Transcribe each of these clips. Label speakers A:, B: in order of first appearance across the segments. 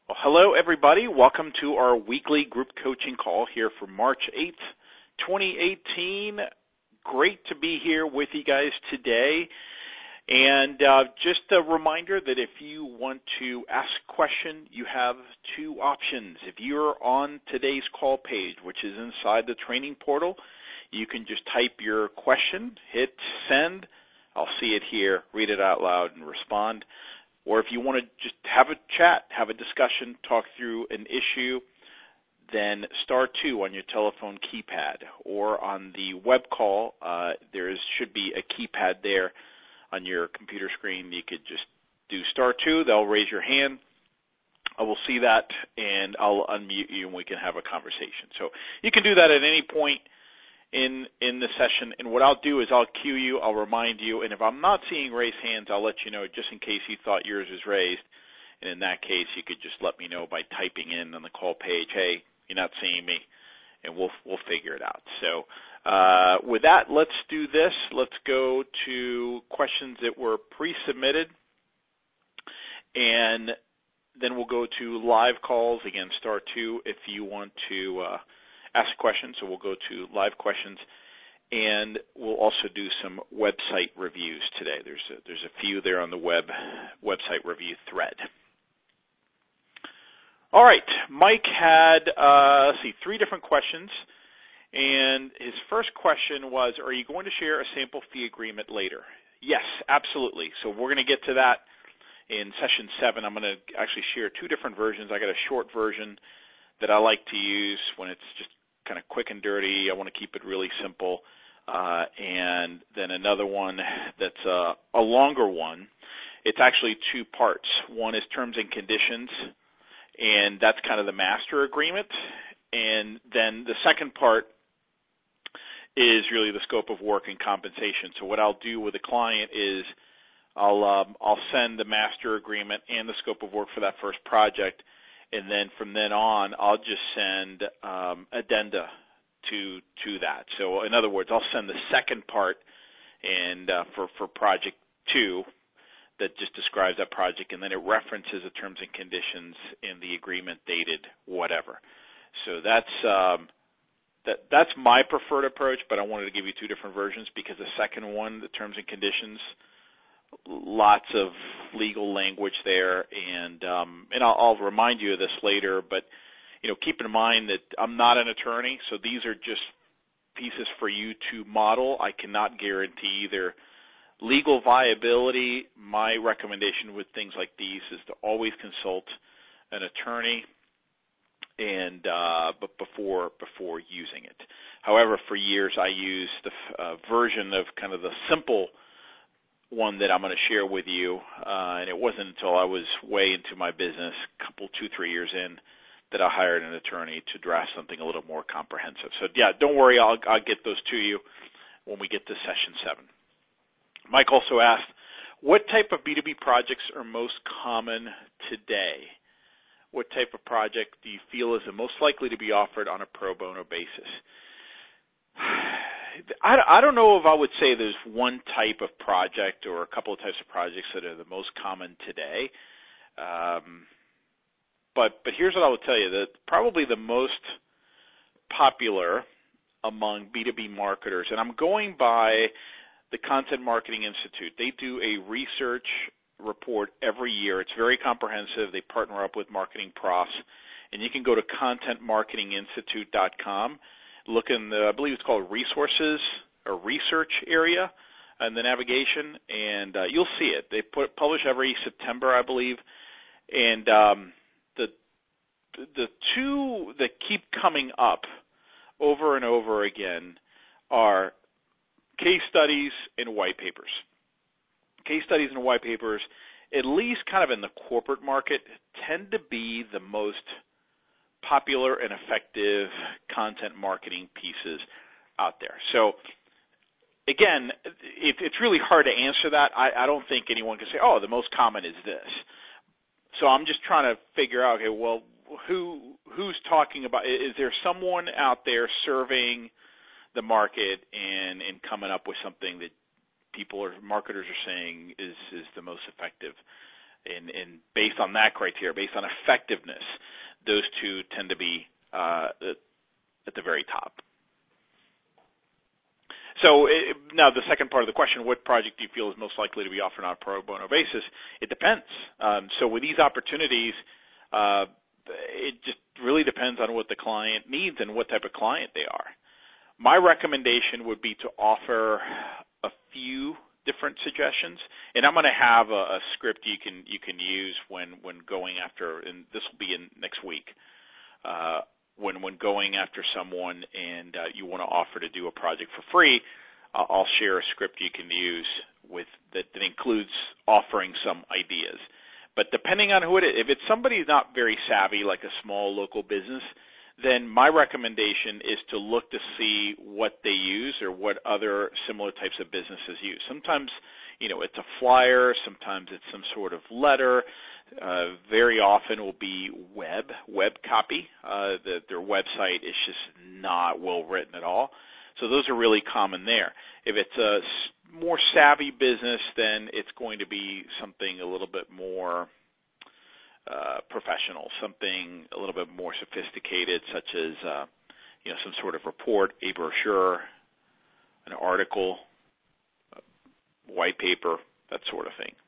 A: Well, hello, everybody. Welcome to our weekly group coaching call here for March 8th, 2018. Great to be here with you guys today. And just a reminder that if you want to ask a question, you have two options. If you're on today's call page, which is inside the training portal, you can just type your question, hit send. I'll see it here, read it out loud, and respond. Or if you want to just have a chat, have a discussion, talk through an issue, then *2 on your telephone keypad. Or on the web call, there should be a keypad there on your computer screen. You could just do *2. They'll raise your hand. I will see that, and I'll unmute you, and we can have a conversation. So you can do that at any point in the session, and what I'll do is I'll cue you, I'll remind you, and if I'm not seeing raised hands, I'll let you know just in case you thought yours was raised, and in that case, you could just let me know by typing in on the call page, hey, you're not seeing me, and we'll figure it out. So with that, let's do this. Let's go to questions that were pre-submitted, and then we'll go to live calls, again, *2 if you want to ask questions. So we'll go to live questions, and we'll also do some website reviews today. There's a few there on the website review thread. All right, Mike had three different questions, and his first question was, are you going to share a sample fee agreement later? Yes, absolutely. So we're going to get to that in session 7. I'm going to actually share two different versions. I got a short version that I like to use when it's just kind of quick and dirty. I want to keep it really simple. And then another one that's a longer one. It's actually two parts. One is terms and conditions, and that's kind of the master agreement. And then the second part is really the scope of work and compensation. So what I'll do with a client is I'll send the master agreement and the scope of work for that first project, and then from then on, I'll just send addenda to that. So in other words, I'll send the second part and for project 2 that just describes that project, and then it references the terms and conditions in the agreement dated whatever. So that's my preferred approach, but I wanted to give you two different versions because the second one, the terms and conditions, lots of legal language there, and I'll remind you of this later, but keep in mind that I'm not an attorney, so these are just pieces for you to model. I cannot guarantee either legal viability. My recommendation with things like these is to always consult an attorney but before using it. However, for years I used the version of kind of the simple one that I'm going to share with you, and it wasn't until I was way into my business, 2-3 years in, that I hired an attorney to draft something a little more comprehensive. So yeah, don't worry, I'll get those to you when we get to session 7. Mike also asked, what type of B2B projects are most common today? What type of project do you feel is the most likely to be offered on a pro bono basis? I don't know if I would say there's one type of project or a couple of types of projects that are the most common today. But here's what I will tell you, that probably the most popular among B2B marketers, and I'm going by the Content Marketing Institute. They do a research report every year. It's very comprehensive. They partner up with Marketing Profs, and you can go to contentmarketinginstitute.com. Look in the, I believe it's called resources or research area in the navigation, and you'll see it. They publish every September, I believe, and the two that keep coming up over and over again are case studies and white papers. Case studies and white papers, at least kind of in the corporate market, tend to be the most popular and effective content marketing pieces out there. So again, it's really hard to answer that. I don't think anyone can say, oh, the most common is this. So I'm just trying to figure out, okay, well, who's talking about, is there someone out there serving the market and coming up with something that people or marketers are saying is the most effective? And based on that criteria, based on effectiveness, those two tend to be at the very top. So now the second part of the question, what project do you feel is most likely to be offered on a pro bono basis? It depends. So with these opportunities, it just really depends on what the client needs and what type of client they are. My recommendation would be to offer a few different suggestions, and I'm going to have a script you can use when going after, and this will be in next week. When going after someone and you want to offer to do a project for free, I'll share a script you can use that includes offering some ideas. But depending on who it is, if it's somebody who's not very savvy, like a small local business, then my recommendation is to look to see what they use or what other similar types of businesses use. Sometimes, it's a flyer. Sometimes it's some sort of letter. Very often will be web copy. Their website is just not well written at all. So those are really common there. If it's a more savvy business, then it's going to be something a little bit more professional, something a little bit more sophisticated, such as some sort of report, a brochure, an article, white paper, that sort of thing.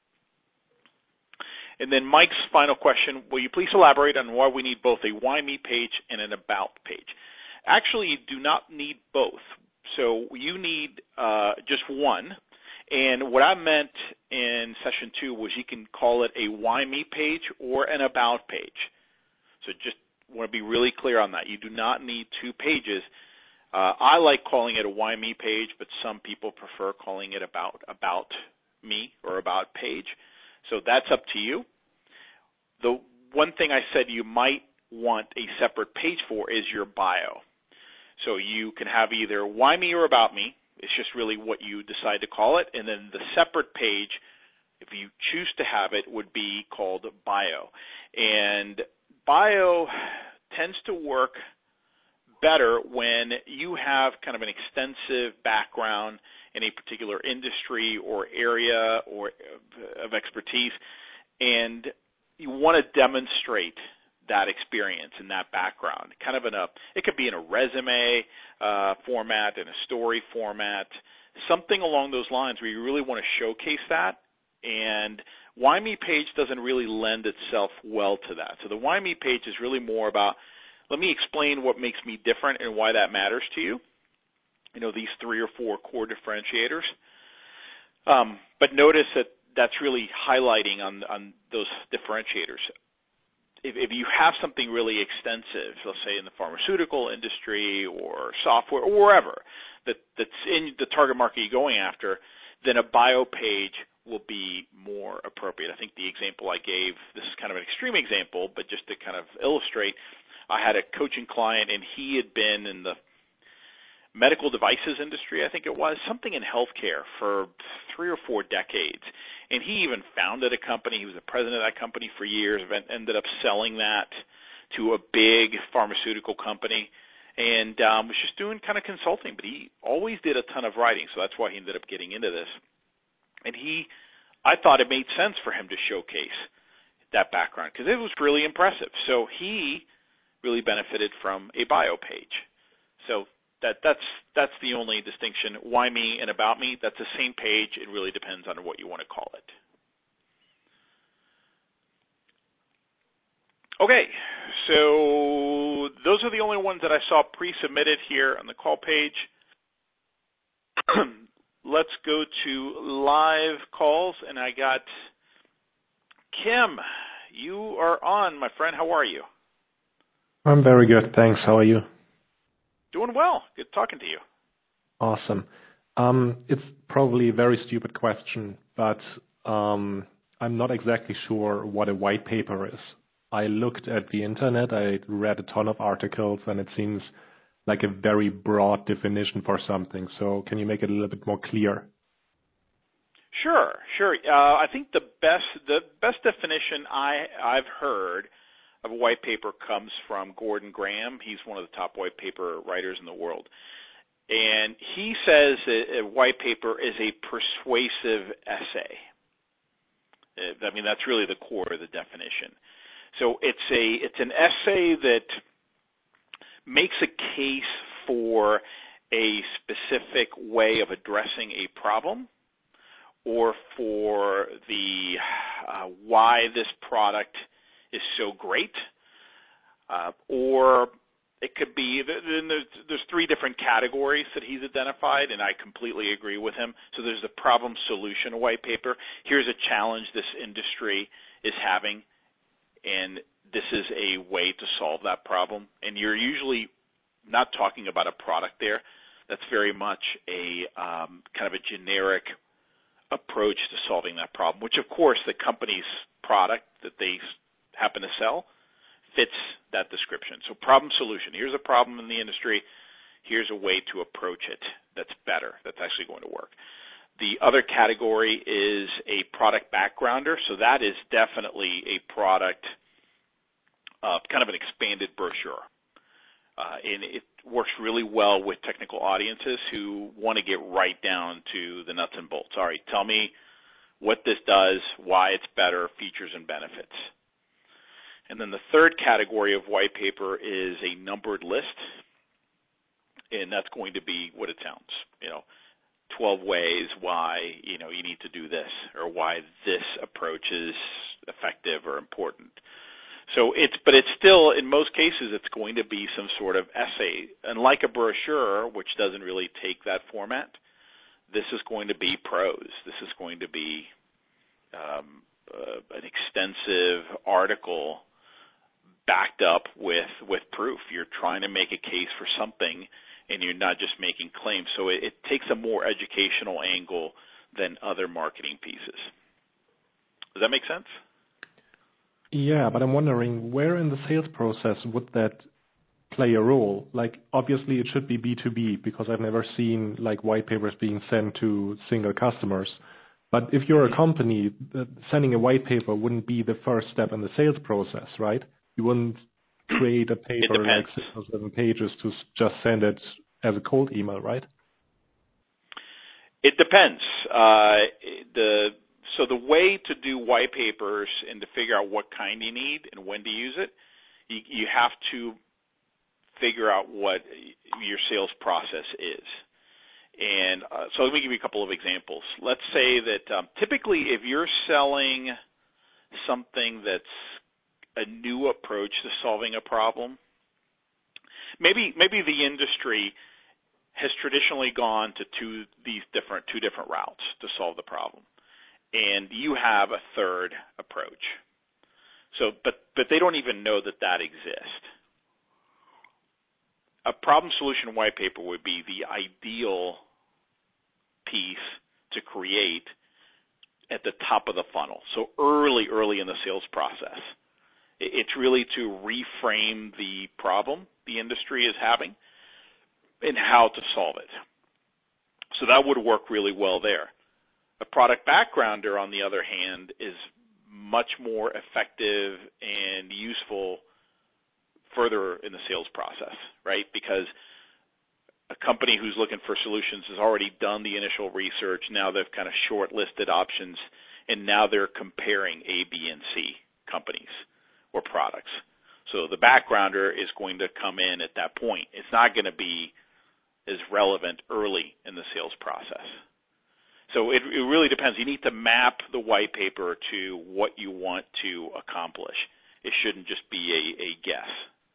A: And then Mike's final question, will you please elaborate on why we need both a Why Me page and an About page? Actually, you do not need both. So you need just one. And what I meant in session 2 was you can call it a Why Me page or an About page. So just want to be really clear on that. You do not need two pages. I like calling it a Why Me page, but some people prefer calling it About Me or About page. So that's up to you. The one thing I said you might want a separate page for is your bio. So you can have either Why Me or About Me. It's just really what you decide to call it. And then the separate page, if you choose to have it, would be called Bio. And Bio tends to work better when you have kind of an extensive background in a particular industry or area or of expertise, and you want to demonstrate that experience and that background, kind of it could be in a resume format, in a story format, something along those lines where you really want to showcase that. And Why Me page doesn't really lend itself well to that. So the Why Me page is really more about, let me explain what makes me different and why that matters to you. These 3 or 4 core differentiators. But notice that that's really highlighting on those differentiators. If you have something really extensive, let's say in the pharmaceutical industry or software or wherever that's in the target market you're going after, then a bio page will be more appropriate. I think the example I gave, this is kind of an extreme example, but just to kind of illustrate, I had a coaching client and he had been in the medical devices industry, I think it was, something in healthcare for 3 or 4 decades. And he even founded a company. He was the president of that company for years, ended up selling that to a big pharmaceutical company, and was just doing kind of consulting. But he always did a ton of writing, so that's why he ended up getting into this. And I thought it made sense for him to showcase that background because it was really impressive. So he really benefited from a bio page. So that's the only distinction. Why Me and About Me, that's the same page. It really depends on what you want to call it. Okay, so those are the only ones that I saw pre-submitted here on the call page. Let's go to live calls, and I got Kim. You are on, my friend. How are you?
B: I'm very good, thanks. How are you?
A: Doing well. Good talking to you.
B: Awesome. It's probably a very stupid question, but I'm not exactly sure what a white paper is. I looked at the internet, I read a ton of articles, and it seems like a very broad definition for something. So can you make it a little bit more clear?
A: Sure. I think the best definition I've heard of a white paper comes from Gordon Graham. He's one of the top white paper writers in the world. And he says that a white paper is a persuasive essay. I mean, that's really the core of the definition. So it's an essay that makes a case for a specific way of addressing a problem, or for the why this product is so great, or it could be, there's three different categories that he's identified, and I completely agree with him. So there's the problem solution white paper. Here's a challenge this industry is having, and this is a way to solve that problem. And you're usually not talking about a product there. That's very much a kind of a generic approach to solving that problem, which of course the company's product that they happen to sell fits that description. So problem solution. Here's a problem in the industry. Here's a way to approach it that's better, that's actually going to work. The other category is a product backgrounder. So that is definitely a product, kind of an expanded brochure. And it works really well with technical audiences who want to get right down to the nuts and bolts. All right, tell me what this does, why it's better, features and benefits. And then the third category of white paper is a numbered list, and that's going to be what it sounds, 12 ways why, you need to do this, or why this approach is effective or important. So but it's still, in most cases, it's going to be some sort of essay. Unlike a brochure, which doesn't really take that format, this is going to be prose. This is going to be an extensive article backed up with proof. You're trying to make a case for something, and you're not just making claims. So it takes a more educational angle than other marketing pieces. Does that make sense?
B: Yeah, but I'm wondering, where in the sales process would that play a role? Like, obviously it should be B2B, because I've never seen like white papers being sent to single customers. But if you're a company, sending a white paper wouldn't be the first step in the sales process, right? You wouldn't create a paper like 6 or 7 pages to just send it as a cold email, right?
A: It depends. So the way to do white papers and to figure out what kind you need and when to use it, you have to figure out what your sales process is. And so let me give you a couple of examples. Let's say that typically if you're selling something that's a new approach to solving a problem, maybe the industry has traditionally gone to two different routes to solve the problem, and you have a third approach. So, but they don't even know that exists. A problem solution white paper would be the ideal piece to create at the top of the funnel. So early in the sales process. It's really to reframe the problem the industry is having and how to solve it. So that would work really well there. A product backgrounder, on the other hand, is much more effective and useful further in the sales process, right? Because a company who's looking for solutions has already done the initial research. Now they've kind of shortlisted options, and now they're comparing A, B, and C companies or products. So the backgrounder is going to come in at that point. It's not going to be as relevant early in the sales process. So it really depends. You need to map the white paper to what you want to accomplish. It shouldn't just be a guess.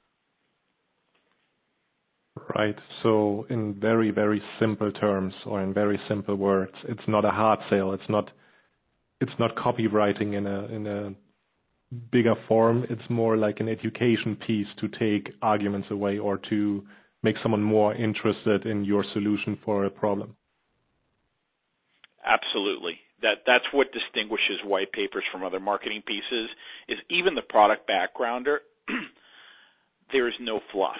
B: Right. So in very, very simple terms, or in very simple words, it's not a hard sale. It's not copywriting in a bigger form. It's more like an education piece to take arguments away or to make someone more interested in your solution for a problem.
A: Absolutely. That's what distinguishes white papers from other marketing pieces, is even the product backgrounder, there is no fluff.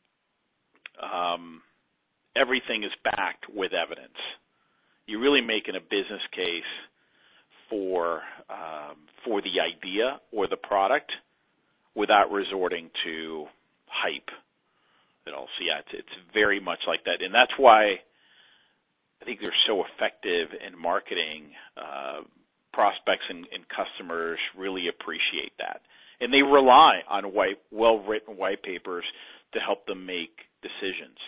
A: Everything is backed with evidence. You're really making a business case for the idea or the product without resorting to hype. So yeah, it's very much like that, and that's why I think they're so effective in marketing prospects and customers really appreciate that. And they rely on well-written white papers to help them make decisions.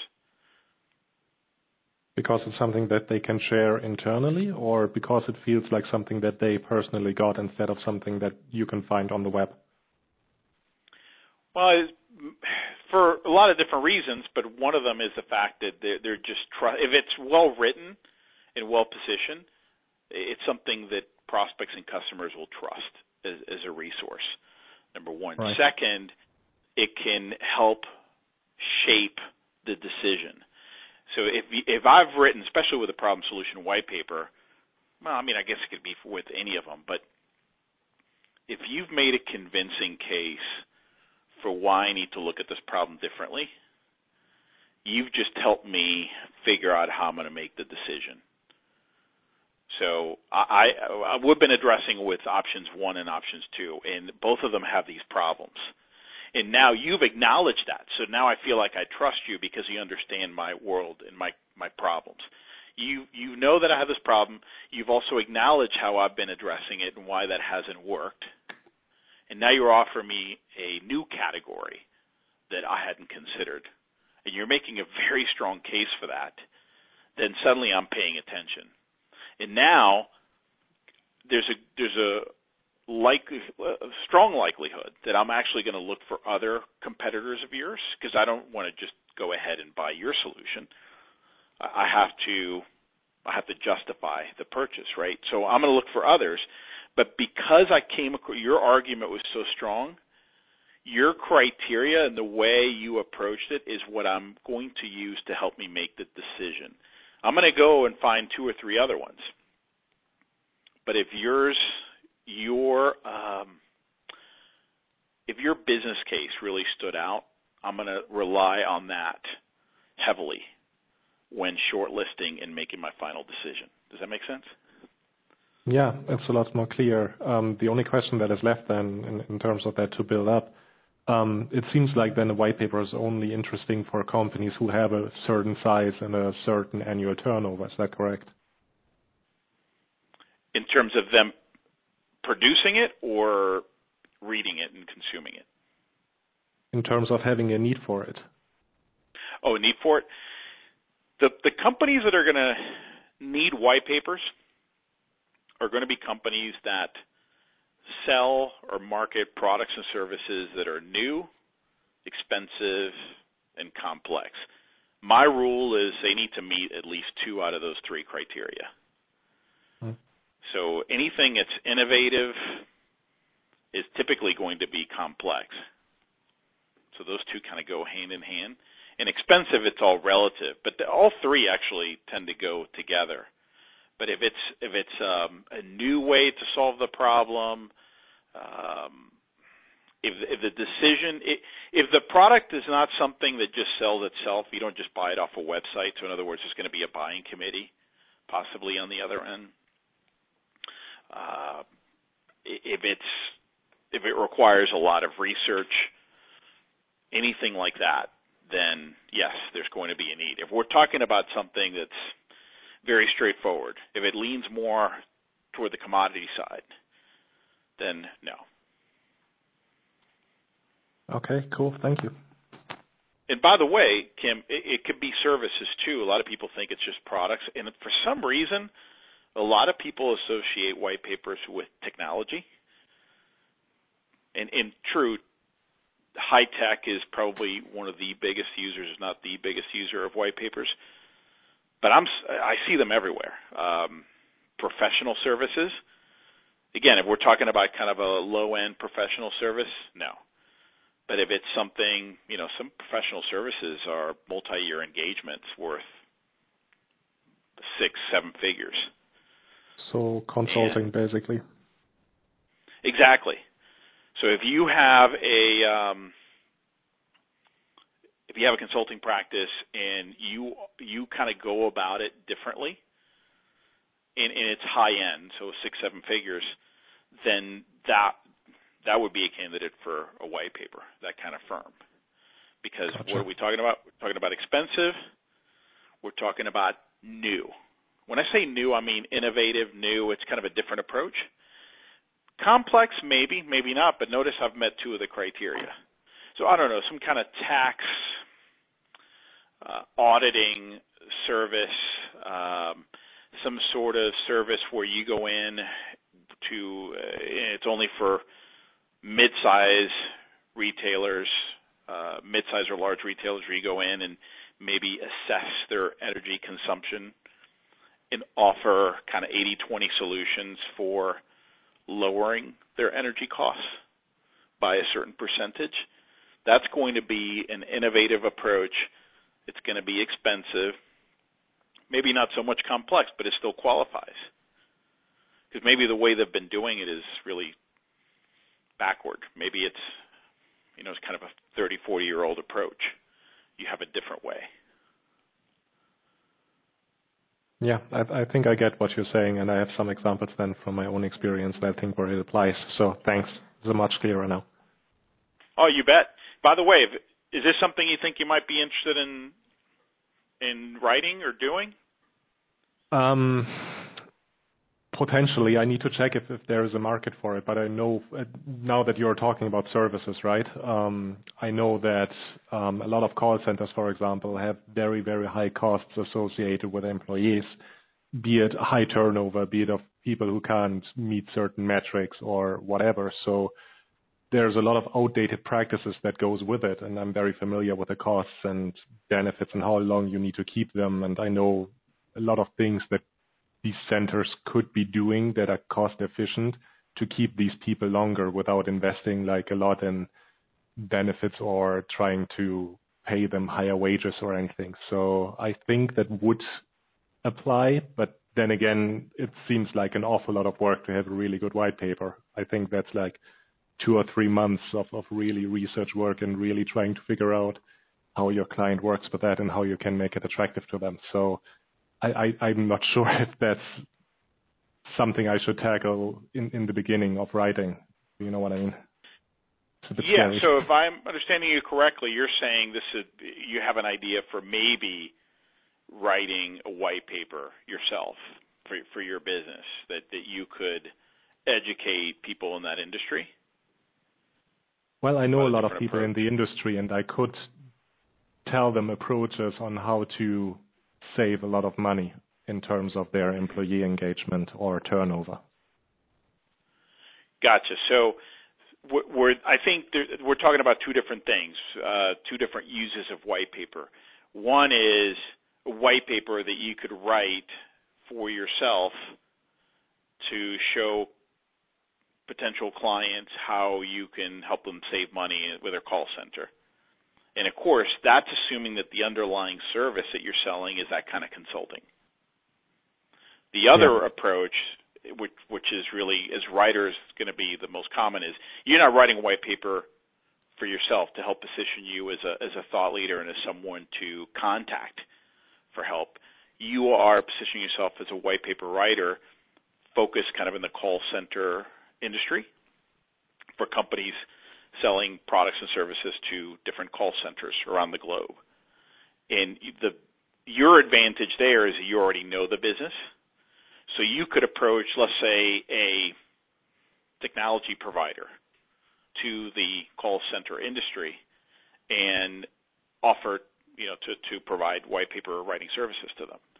B: Because it's something that they can share internally, or because it feels like something that they personally got instead of something that you can find on the web?
A: Well, for a lot of different reasons, but one of them is the fact that they're just if it's well written and well positioned, it's something that prospects and customers will trust as a resource. Number one.
B: Right.
A: Second, it can help shape the decision. So if I've written, especially with a problem solution white paper, well, I mean, I guess it could be with any of them, but if you've made a convincing case for why I need to look at this problem differently, you've just helped me figure out how I'm going to make the decision. So we've been addressing with options 1 and options 2, and both of them have these problems. And now you've acknowledged that. So now I feel like I trust you because you understand my world and my problems. You know that I have this problem. You've also acknowledged how I've been addressing it and why that hasn't worked. And now you're offering me a new category that I hadn't considered. And you're making a very strong case for that. Then suddenly I'm paying attention. And now there's a strong likelihood that I'm actually going to look for other competitors of yours, because I don't want to just go ahead and buy your solution. I have to justify the purchase, right? So I'm going to look for others. But because I came across your argument was so strong, your criteria and the way you approached it is what I'm going to use to help me make the decision. I'm going to go and find 2 or 3 other ones. But if your business case really stood out, I'm going to rely on that heavily when shortlisting and making my final decision. Does that make sense?
B: Yeah, it's a lot more clear. The only question that is left then in terms of that to build up, it seems like then a white paper is only interesting for companies who have a certain size and a certain annual turnover. Is that correct?
A: In terms of them producing it or reading it and consuming it?
B: In terms of having a need for it.
A: Oh, a need for it? The companies that are going to need white papers are going to be companies that sell or market products and services that are new, expensive, and complex. My rule is they need to meet at least 2 out of those 3 criteria. So anything that's innovative is typically going to be complex. So those 2 kind of go hand in hand. And expensive, it's all relative, but all 3 actually tend to go together. But if it's a new way to solve the problem, if the decision, if the product is not something that just sells itself, you don't just buy it off a website. So in other words, there's going to be a buying committee, possibly on the other end. If it requires a lot of research, anything like that, then yes, there's going to be a need. If we're talking about something that's very straightforward, if it leans more toward the commodity side, then no.
B: Okay, cool. Thank you.
A: And by the way, Kim, it could be services too. A lot of people think it's just products, and for some reason, a lot of people associate white papers with technology. And in truth, high tech is probably one of the biggest users, if not the biggest user of white papers. But I see them everywhere. Professional services. Again, if we're talking about kind of a low-end professional service, no. But if it's something, some professional services are multi-year engagements worth 6-7 figures.
B: So consulting, basically.
A: Exactly. So if you have a consulting practice and you kind of go about it differently, and it's high end, so 6-7 figures, then that would be a candidate for a white paper, that kind of firm. Because
B: Gotcha.
A: What are we talking about? We're talking about expensive. We're talking about new. When I say new, I mean innovative, new. It's kind of a different approach. Complex, maybe, maybe not, but notice I've met two of the criteria. So I don't know, some kind of tax auditing service, some sort of service where you go in to, it's only for mid-size retailers, mid-size or large retailers, where you go in and maybe assess their energy consumption and offer kind of 80-20 solutions for lowering their energy costs by a certain percentage. That's going to be an innovative approach. It's going to be expensive, maybe not so much complex, but it still qualifies. Because maybe the way they've been doing it is really backward. Maybe it's, it's kind of a 30, 40-year-old approach. You have a different way.
B: Yeah, I think I get what you're saying, and I have some examples then from my own experience that I think where it applies. So thanks. It's much clearer now.
A: Oh, you bet. By the way, is this something you think you might be interested in writing or doing?
B: Potentially. I need to check if there is a market for it, but I know now that you're talking about services, right? I know that a lot of call centers, for example, have very, very high costs associated with employees, be it high turnover, be it of people who can't meet certain metrics or whatever. So there's a lot of outdated practices that goes with it, and I'm very familiar with the costs and benefits and how long you need to keep them. And I know a lot of things that these centers could be doing that are cost efficient to keep these people longer without investing like a lot in benefits or trying to pay them higher wages or anything. So I think that would apply, but then again, it seems like an awful lot of work to have a really good white paper. I think that's like 2 or 3 months of really research work and really trying to figure out how your client works with that and how you can make it attractive to them. So I'm not sure if that's something I should tackle in the beginning of writing. You know what I mean?
A: Yeah, so if I'm understanding you correctly, you're saying you have an idea for maybe writing a white paper yourself for your business, that you could educate people in that industry?
B: Well, I know a lot of people in the industry, and I could tell them approaches on how to save a lot of money in terms of their employee engagement or turnover.
A: Gotcha. So I think we're talking about two different things, two different uses of white paper. One is a white paper that you could write for yourself to show potential clients how you can help them save money with their call center. And of course, that's assuming that the underlying service that you're selling is that kind of consulting. The other approach, which is really, as writers, going to be the most common, is you're not writing a white paper for yourself to help position you as a thought leader and as someone to contact for help. You are positioning yourself as a white paper writer focused kind of in the call center industry for companies selling products and services to different call centers around the globe. And your advantage there is that you already know the business. So you could approach, let's say, a technology provider to the call center industry and offer, to provide white paper writing services to them.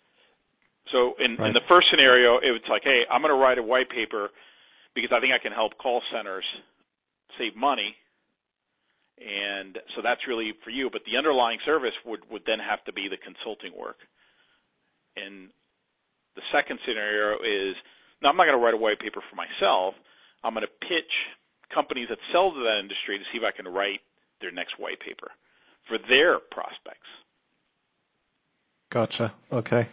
A: So in the first scenario, it's like, hey, I'm going to write a white paper because I think I can help call centers save money, and so that's really for you. But the underlying service would then have to be the consulting work. And the second scenario is, no, I'm not going to write a white paper for myself. I'm going to pitch companies that sell to that industry to see if I can write their next white paper for their prospects.
B: Gotcha. Okay.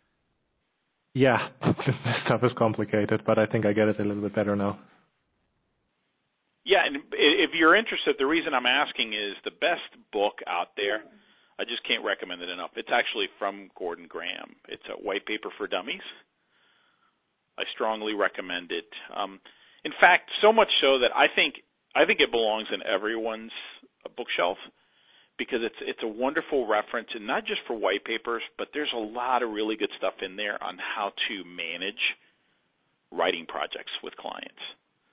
B: Yeah, this stuff is complicated, but I think I get it a little bit better now.
A: Yeah, and if you're interested, the reason I'm asking is the best book out there, I just can't recommend it enough. It's actually from Gordon Graham. It's a White Paper for Dummies. I strongly recommend it. In fact, so much so that I think it belongs in everyone's bookshelf because it's a wonderful reference, and not just for white papers, but there's a lot of really good stuff in there on how to manage writing projects with clients.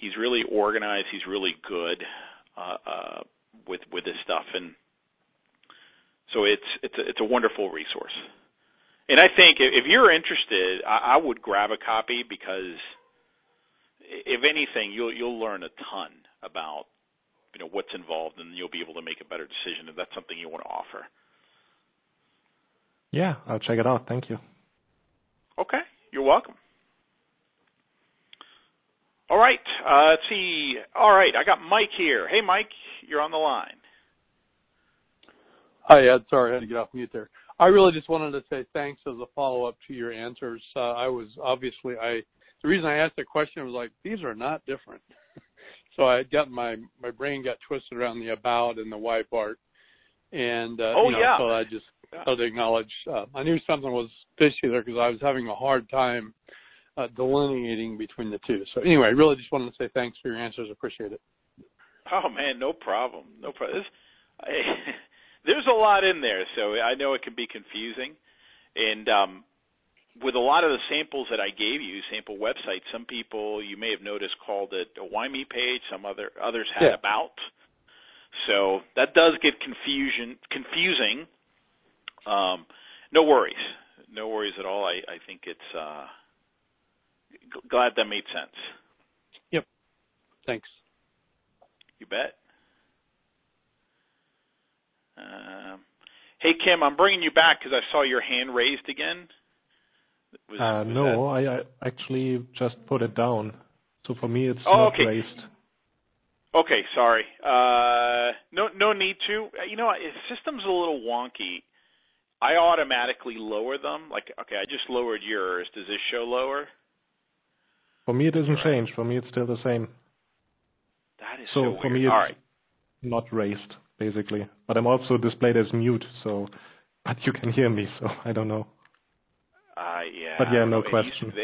A: He's really organized. He's really good with this stuff, and so it's a wonderful resource. And I think if you're interested, I would grab a copy, because if anything, you'll learn a ton about what's involved, and you'll be able to make a better decision if that's something you want to offer.
B: Yeah, I'll check it out. Thank you.
A: Okay, you're welcome. All right, let's see. All right, I got Mike here. Hey, Mike, you're on the line.
C: Hi, Ed. Sorry, I had to get off mute there. I really just wanted to say thanks as a follow-up to your answers. The reason I asked the question was these are not different. So I had gotten my brain got twisted around the about and the why part. And,
A: yeah.
C: So I just had to acknowledge, I knew something was fishy there because I was having a hard time delineating between the two. So anyway, I really just wanted to say thanks for your answers. Appreciate it.
A: Oh, man, no problem. No problem. There's a lot in there, so I know it can be confusing. And with a lot of the samples that I gave you, sample websites, some people you may have noticed called it a Why Me page, some others had about. So that does get confusing. No worries. No worries at all. I think it's glad that made sense.
C: Yep. Thanks.
A: You bet. Hey, Kim, I'm bringing you back because I saw your hand raised again.
B: No, I actually just put it down. So for me, it's not raised.
A: Okay, sorry. No need to. System's a little wonky. I automatically lower them. Okay, I just lowered yours. Does this show lower?
B: For me, it doesn't change. For me, it's still the same.
A: That is so weird.
B: For me, it's not raised, basically. But I'm also displayed as mute, but you can hear me, so I don't know.
A: Yeah.
B: But yeah, no question.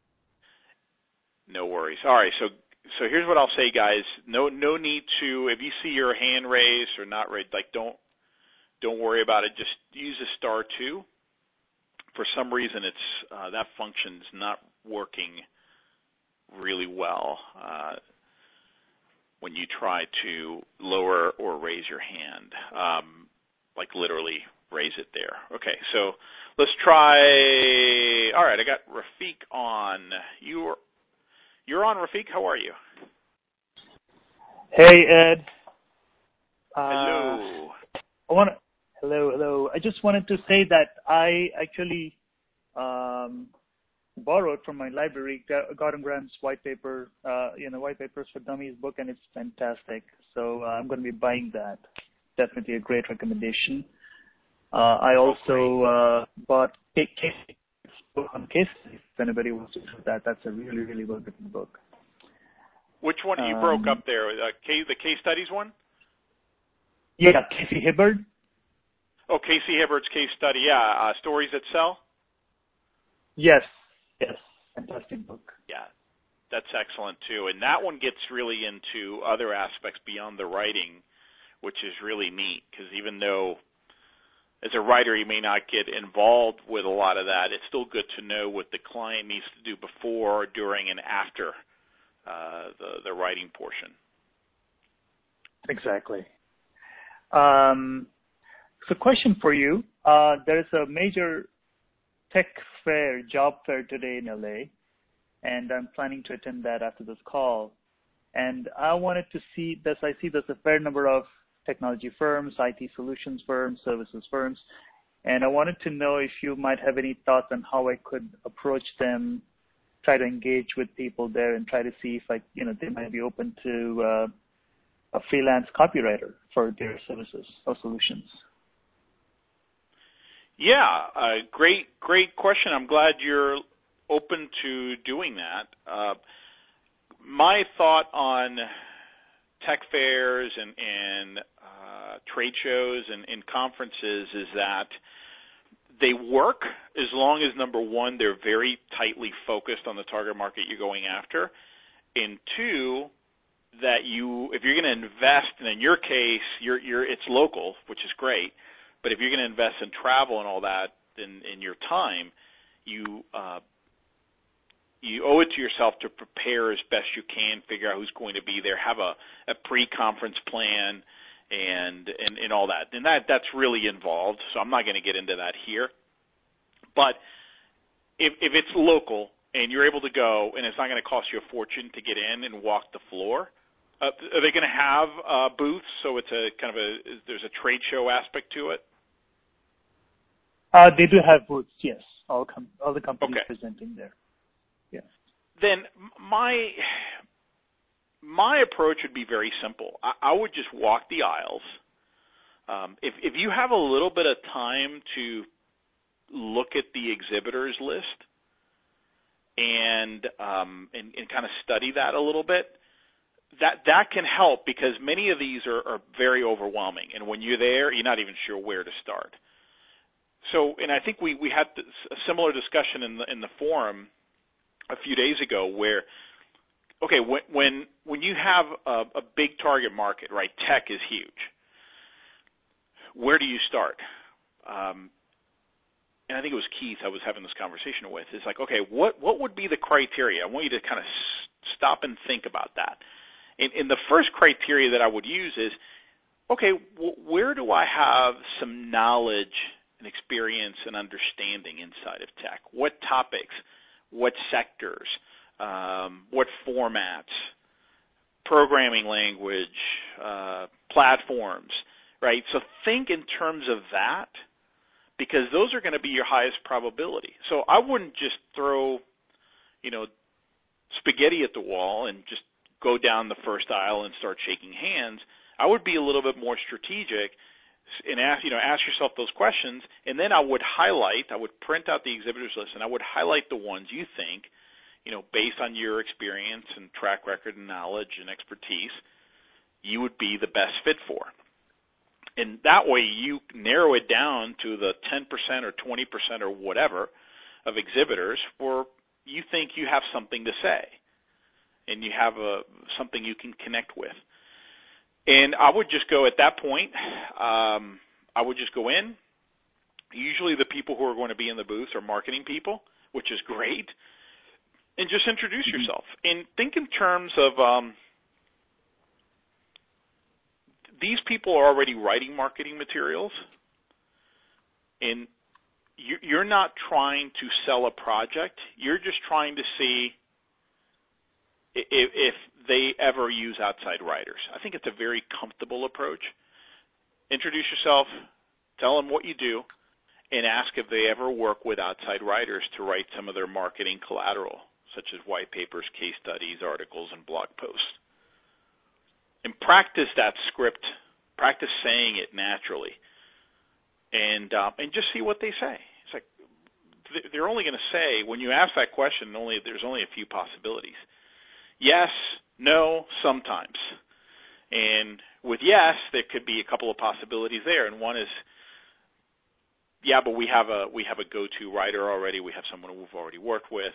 A: No worries. All right, so here's what I'll say, guys. No need to, if you see your hand raised or not raised, don't worry about it. Just use a *2. For some reason, it's that function's not working really well when you try to lower or raise your hand, literally raise it there. Okay, so let's try. All right, I got Rafiq on. You're on, Rafiq. How are you?
D: Hey, Ed.
A: Hello.
D: Hello. I just wanted to say that I actually borrowed from my library Gordon Graham's white paper, White Papers for Dummies book, and it's fantastic. So I'm going to be buying that. Definitely a great recommendation. I also bought Casey on Case. If anybody wants to do that, that's a really, really well written book.
A: Which one you broke up there? The case studies one?
D: Yeah, Casey Hibbard.
A: Oh, Casey Hibbard's case study. Yeah, Stories That Sell.
D: Yes, fantastic book.
A: Yeah, that's excellent too. And that one gets really into other aspects beyond the writing, which is really neat, because even though as a writer you may not get involved with a lot of that, it's still good to know what the client needs to do before, during, and after the writing portion.
D: Exactly. So question for you. There's a major tech fair, job fair today in LA, and I'm planning to attend that after this call. And I wanted to see this. I see there's a fair number of technology firms, IT solutions firms, services firms, and I wanted to know if you might have any thoughts on how I could approach them, try to engage with people there, and try to see if they might be open to a freelance copywriter for their services or solutions.
A: Yeah, great question. I'm glad you're open to doing that. My thought on tech fairs and trade shows and conferences is that they work as long as, number one, they're very tightly focused on the target market you're going after, and two, that if you're going to invest, and in your case, it's local, which is great. But if you're going to invest in travel and all that in your time, you you owe it to yourself to prepare as best you can, figure out who's going to be there, have a pre-conference plan, and all that. And that's really involved, so I'm not going to get into that here. But if it's local and you're able to go and it's not going to cost you a fortune to get in and walk the floor, are they going to have booths? So it's there's a trade show aspect to it?
D: They do have booths, yes. All the companies presenting there. Yeah.
A: Then my approach would be very simple. I would just walk the aisles. If you have a little bit of time to look at the exhibitors list and kind of study that a little bit, that can help, because many of these are very overwhelming, and when you're there, you're not even sure where to start. So, and I think we had a similar discussion in the forum a few days ago, where when you have a big target market, right? Tech is huge. Where do you start? And I think it was Keith I was having this conversation with. It's like, okay, what would be the criteria? I want you to kind of stop and think about that. And the first criteria that I would use is, okay, where do I have some knowledge and experience and understanding inside of tech? What topics, what sectors, what formats, programming language, platforms, right? So think in terms of that, because those are going to be your highest probability. So I wouldn't just throw, spaghetti at the wall and just go down the first aisle and start shaking hands. I would be a little bit more strategic and ask yourself those questions, and then I would print out the exhibitors list, and I would highlight the ones you think, based on your experience and track record and knowledge and expertise, you would be the best fit for. And that way you narrow it down to the 10% or 20% or whatever of exhibitors where you think you have something to say and you have something you can connect with. And I would just go at that point, I would just go in. Usually the people who are going to be in the booth are marketing people, which is great. And just introduce yourself. And think in terms of these people are already writing marketing materials. And you're not trying to sell a project. You're just trying to see if they ever use outside writers. I think it's a very comfortable approach. Introduce yourself, tell them what you do, and ask if they ever work with outside writers to write some of their marketing collateral, such as white papers, case studies, articles, and blog posts. And practice that script, practice saying it naturally, and just see what they say. It's like they're only going to say, when you ask that question, there's only a few possibilities. Yes, no, sometimes. And with yes, there could be a couple of possibilities there, and one is, yeah, but we have a go-to writer already. We have someone we've already worked with.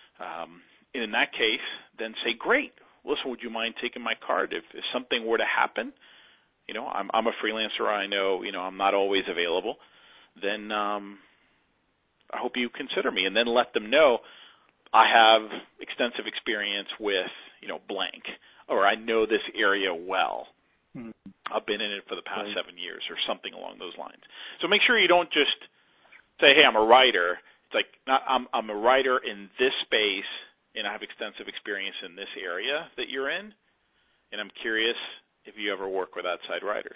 A: In that case, then say, great. Listen, would you mind taking my card if something were to happen? I'm a freelancer. I know, I'm not always available. Then I hope you consider me, and then let them know I have extensive experience with, blank, or I know this area well. Mm-hmm. I've been in it for the past 7 years, or something along those lines. So make sure you don't just say, hey, I'm a writer. It's like, I'm a writer in this space, and I have extensive experience in this area that you're in, and I'm curious if you ever work with outside writers.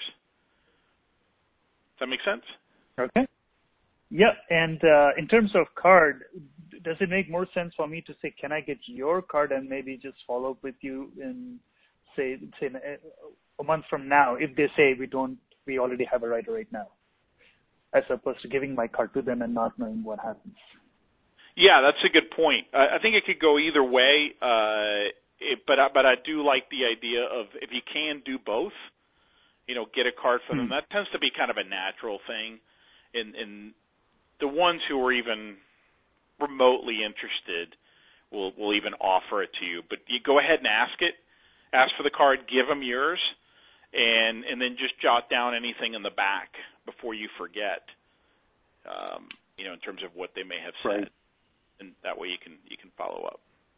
A: Does that make sense?
D: Okay. Yeah, and in terms of card, does it make more sense for me to say, can I get your card, and maybe just follow up with you in, say a month from now, if they say we already have a writer right now, as opposed to giving my card to them and not knowing what happens?
A: Yeah, that's a good point. I think it could go either way, but I do like the idea of, if you can do both, get a card for them. That tends to be kind of a natural thing. In the ones who are even remotely interested will even offer it to you. But you go ahead and ask for the card, give them yours, and then just jot down anything in the back before you forget, in terms of what they may have said.
D: Right.
A: And that way you can follow up.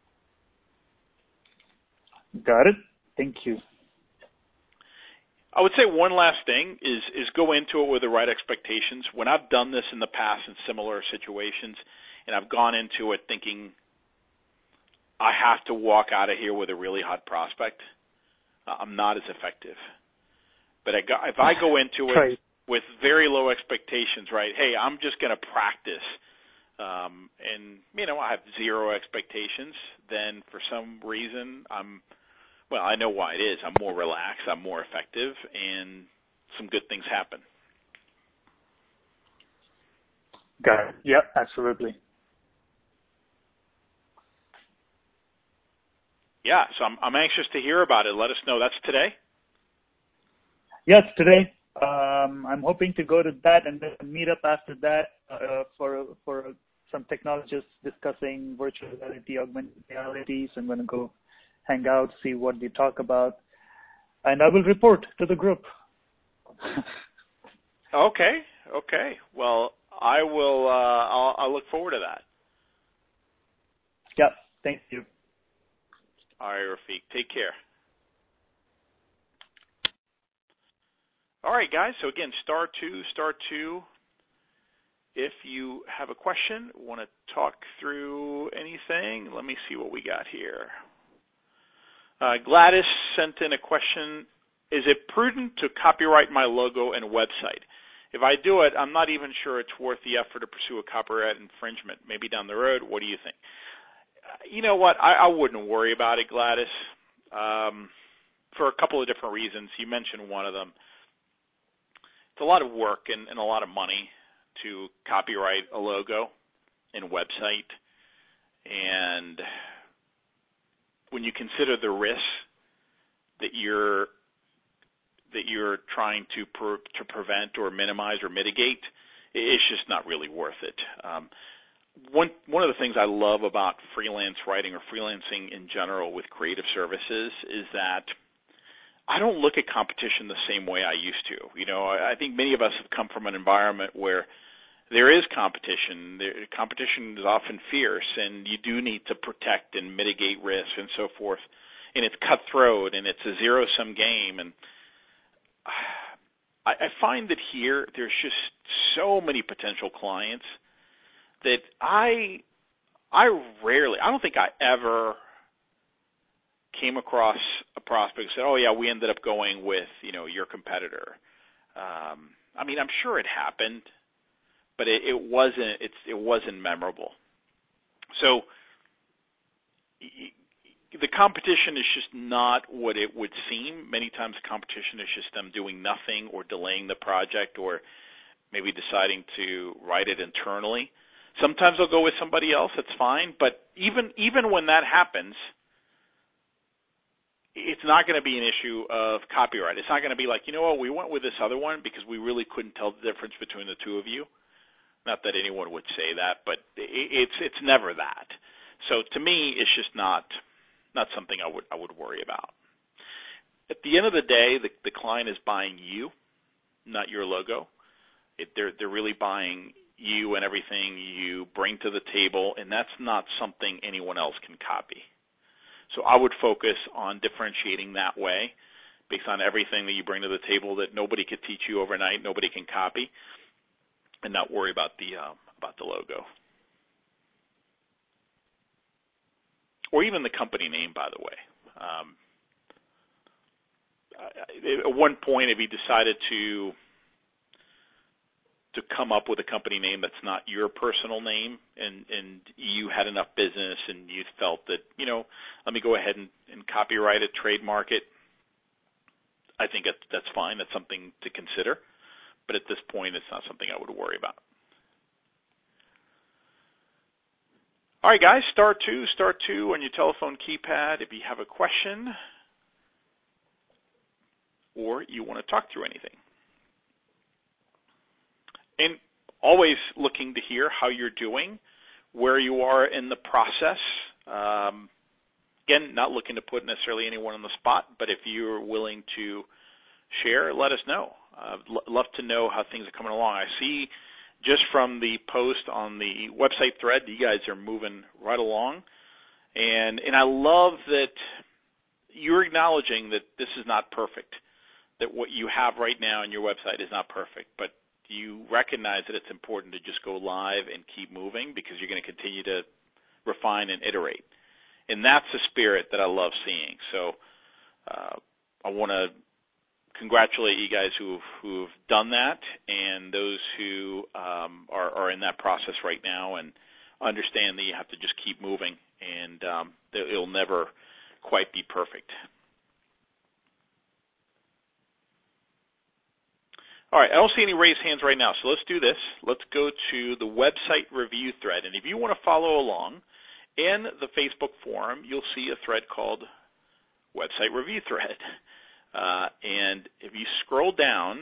D: Got it. Thank you.
A: I would say one last thing is go into it with the right expectations. When I've done this in the past in similar situations, and I've gone into it thinking I have to walk out of here with a really hot prospect, I'm not as effective. But if I go into it
D: Right.
A: with very low expectations, right? Hey, I'm just going to practice, and I have zero expectations. Then for some reason, I know why it is. I'm more relaxed, I'm more effective, and some good things happen.
D: Got it. Yeah, absolutely.
A: Yeah, so I'm anxious to hear about it. Let us know. That's today?
D: Yes, today. I'm hoping to go to that and then meet up after that for some technologists discussing virtual reality, augmented reality. So I'm going to go hang out, see what they talk about, and I will report to the group.
A: Okay. Well, I will. I'll look forward to that.
D: Yeah. Thank you.
A: All right, Rafiq. Take care. All right, guys. So again, star two. If you have a question, want to talk through anything, let me see what we got here. Gladys sent in a question. Is it prudent to copyright my logo and website? If I do it, I'm not even sure it's worth the effort to pursue a copyright infringement. Maybe down the road. What do you think? You know what? I wouldn't worry about it, Gladys, for a couple of different reasons. You mentioned one of them. It's a lot of work and a lot of money to copyright a logo and website. And when you consider the risks that you're trying to prevent or minimize or mitigate, it's just not really worth it. One of the things I love about freelance writing or freelancing in general with creative services is that I don't look at competition the same way I used to. I think many of us have come from an environment where there is competition. Competition is often fierce, and you do need to protect and mitigate risk and so forth. And it's cutthroat, and it's a zero-sum game. And I find that here there's just so many potential clients that I don't think I ever came across a prospect and said, oh, yeah, we ended up going with, your competitor. I'm sure it happened, but it wasn't memorable. So the competition is just not what it would seem. Many times competition is just them doing nothing or delaying the project or maybe deciding to write it internally. Sometimes they'll go with somebody else. That's fine. But even when that happens, it's not going to be an issue of copyright. It's not going to be like, we went with this other one because we really couldn't tell the difference between the two of you. Not that anyone would say that, but it's never that. So to me, it's just not something I would worry about. At the end of the day, the client is buying you, not your logo. They're really buying you and everything you bring to the table, and that's not something anyone else can copy. So I would focus on differentiating that way based on everything that you bring to the table that nobody could teach you overnight, nobody can copy, and not worry about the logo. Or even the company name, by the way. At one point, if you decided to come up with a company name that's not your personal name and you had enough business and you felt that, let me go ahead and copyright it, trademark it, I think that's fine. That's something to consider. But at this point, it's not something I would worry about. All right, guys, star two on your telephone keypad if you have a question or you want to talk through anything. And always looking to hear how you're doing, where you are in the process. Again, not looking to put necessarily anyone on the spot, but if you're willing to share, let us know. I'd love to know how things are coming along. I see just from the post on the website thread, you guys are moving right along. And I love that, you're acknowledging that this is not perfect, that what you have right now on your website is not perfect, but you recognize that it's important to just go live and keep moving because you're going to continue to refine and iterate. And that's the spirit that I love seeing. So I want to congratulate you guys who've done that, and those who are in that process right now, and understand that you have to just keep moving, and it'll never quite be perfect. All right, I don't see any raised hands right now, so let's do this. Let's go to the website review thread, and if you want to follow along in the Facebook forum, you'll see a thread called Website Review Thread. And if you scroll down,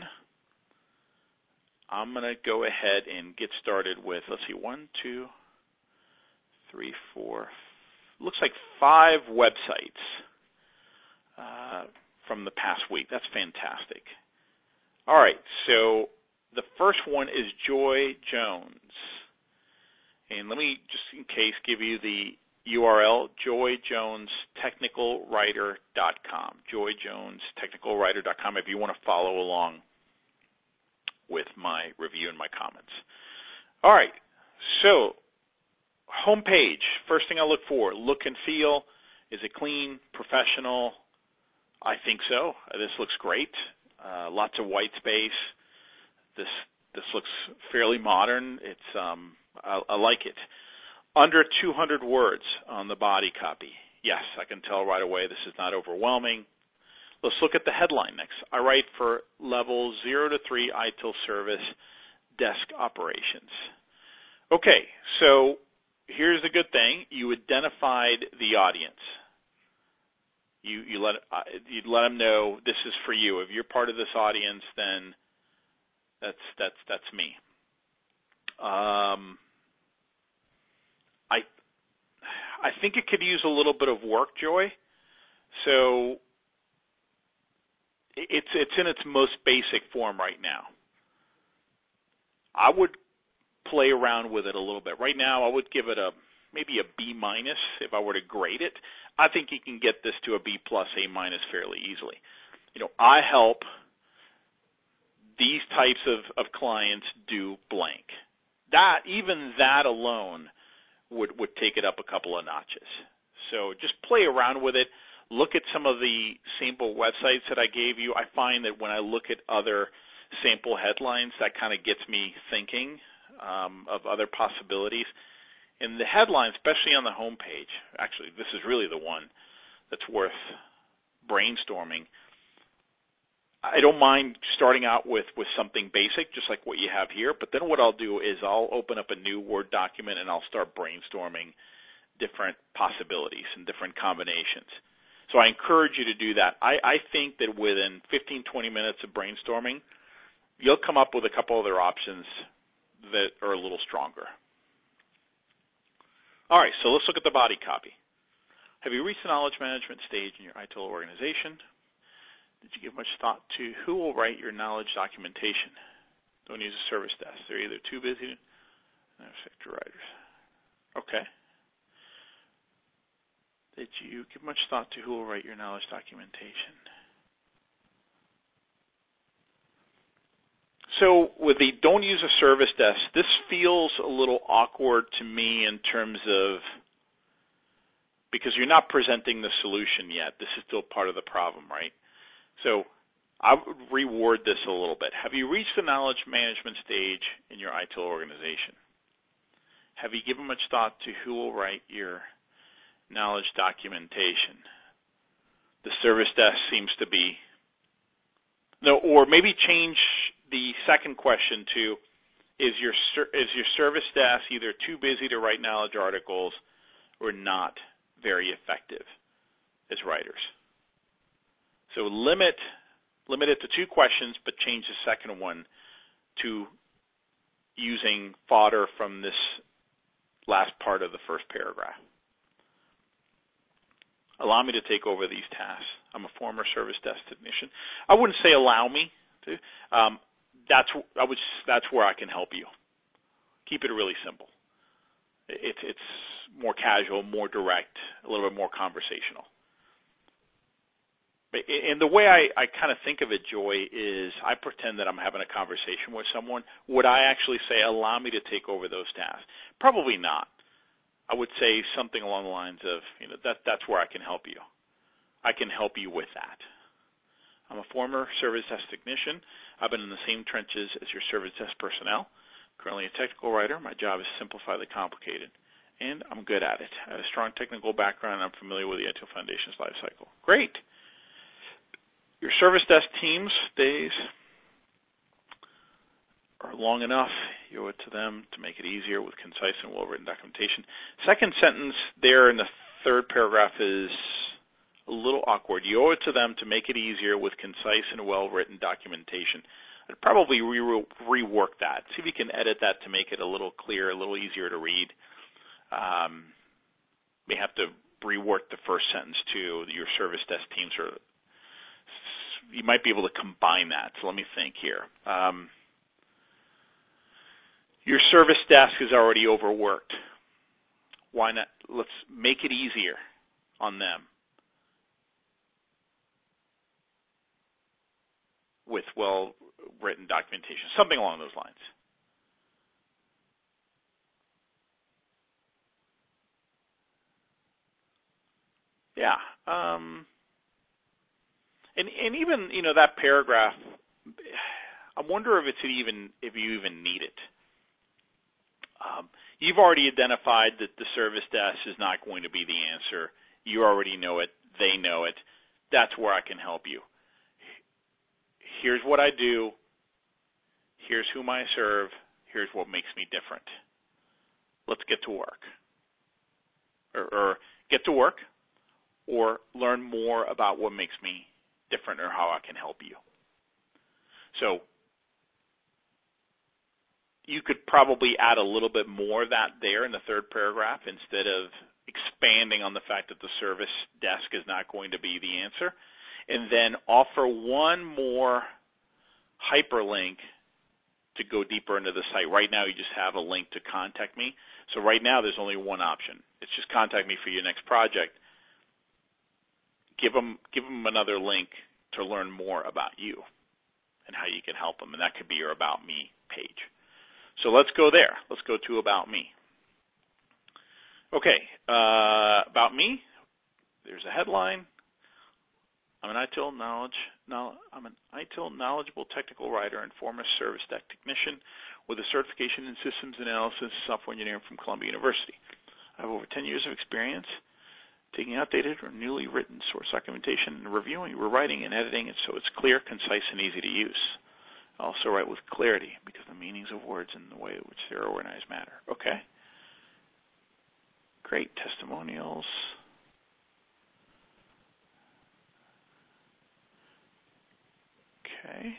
A: I'm going to go ahead and get started with, let's see, 1, 2, 3, 4, looks like 5 websites from the past week. That's fantastic. All right, so the first one is Joy Jones. And let me, just in case, give you the URL, joyjonestechnicalwriter.com, joyjonestechnicalwriter.com, if you want to follow along with my review and my comments. All right, so homepage, first thing I look for, look and feel. Is it clean, professional? I think so. This looks great. Lots of white space. This looks fairly modern. It's I like it. Under 200 words on the body copy. Yes, I can tell right away this is not overwhelming. Let's look at the headline next. I write for level 0 to 3 ITIL service desk operations. Okay, so here's the good thing. You identified the audience. You let them know this is for you. If you're part of this audience, then that's me. I think it could use a little bit of work, Joy. So it's in its most basic form right now. I would play around with it a little bit. Right now, I would give it maybe a B- if I were to grade it. I think you can get this to a B+, A- fairly easily. I help these types of clients do blank. Even that alone would take it up a couple of notches. So just play around with it. Look at some of the sample websites that I gave you. I find that when I look at other sample headlines, that kind of gets me thinking of other possibilities. And the headline, especially on the homepage, actually this is really the one that's worth brainstorming. I don't mind starting out with something basic, just like what you have here, but then what I'll do is I'll open up a new Word document and I'll start brainstorming different possibilities and different combinations. So I encourage you to do that. I think that within 15, 20 minutes of brainstorming, you'll come up with a couple other options that are a little stronger. All right, so let's look at the body copy. Have you reached the knowledge management stage in your ITIL organization? Did you give much thought to who will write your knowledge documentation? Don't use a service desk. They're either too busy or sector writers. Okay. Did you give much thought to who will write your knowledge documentation? So with the don't use a service desk, this feels a little awkward to me in terms of, because you're not presenting the solution yet. This is still part of the problem, right? So I would reword this a little bit. Have you reached the knowledge management stage in your ITIL organization? Have you given much thought to who will write your knowledge documentation? The service desk seems to be, no, or maybe change the second question to, is your service desk either too busy to write knowledge articles or not very effective as writers? So limit it to 2 questions, but change the second one to using fodder from this last part of the first paragraph. Allow me to take over these tasks. I'm a former service desk technician. I wouldn't say allow me to. That's where I can help you. Keep it really simple. It's more casual, more direct, a little bit more conversational. And the way I kind of think of it, Joy, is I pretend that I'm having a conversation with someone. Would I actually say, allow me to take over those tasks? Probably not. I would say something along the lines of, that's where I can help you. I can help you with that. I'm a former service desk technician. I've been in the same trenches as your service desk personnel. Currently a technical writer. My job is to simplify the complicated, and I'm good at it. I have a strong technical background, and I'm familiar with the ITIL Foundation's life cycle. Great. Your service desk teams days are long enough. You owe it to them to make it easier with concise and well-written documentation. Second sentence there in the third paragraph is a little awkward. You owe it to them to make it easier with concise and well-written documentation. I'd probably rework that. See if you can edit that to make it a little clearer, a little easier to read. May have to rework the first sentence too. Your service desk teams are. You might be able to combine that. So let me think here. Your service desk is already overworked. Why not? Let's make it easier on them with well-written documentation, something along those lines. Yeah. And even that paragraph, I wonder if you even need it. You've already identified that the service desk is not going to be the answer. You already know it. They know it. That's where I can help you. Here's what I do. Here's whom I serve. Here's what makes me different. Let's get to work. Or get to work, or learn more about what makes me different or how I can help you. So you could probably add a little bit more of that there in the third paragraph instead of expanding on the fact that the service desk is not going to be the answer, and then offer one more hyperlink to go deeper into the site. Right now you just have a link to contact me. So right now there's only one option. It's just contact me for your next project. Give them another link to learn more about you and how you can help them, and that could be your About Me page. So let's go there. Let's go to About Me. Okay, About Me. There's a headline. I'm an ITIL knowledgeable technical writer and former service desk technician with a certification in systems analysis and software engineering from Columbia University. I have over 10 years of experience taking outdated or newly written source documentation and reviewing, rewriting, and editing it so it's clear, concise, and easy to use. I also write with clarity because the meanings of words and the way in which they're organized matter. Okay. Great. Testimonials. Okay.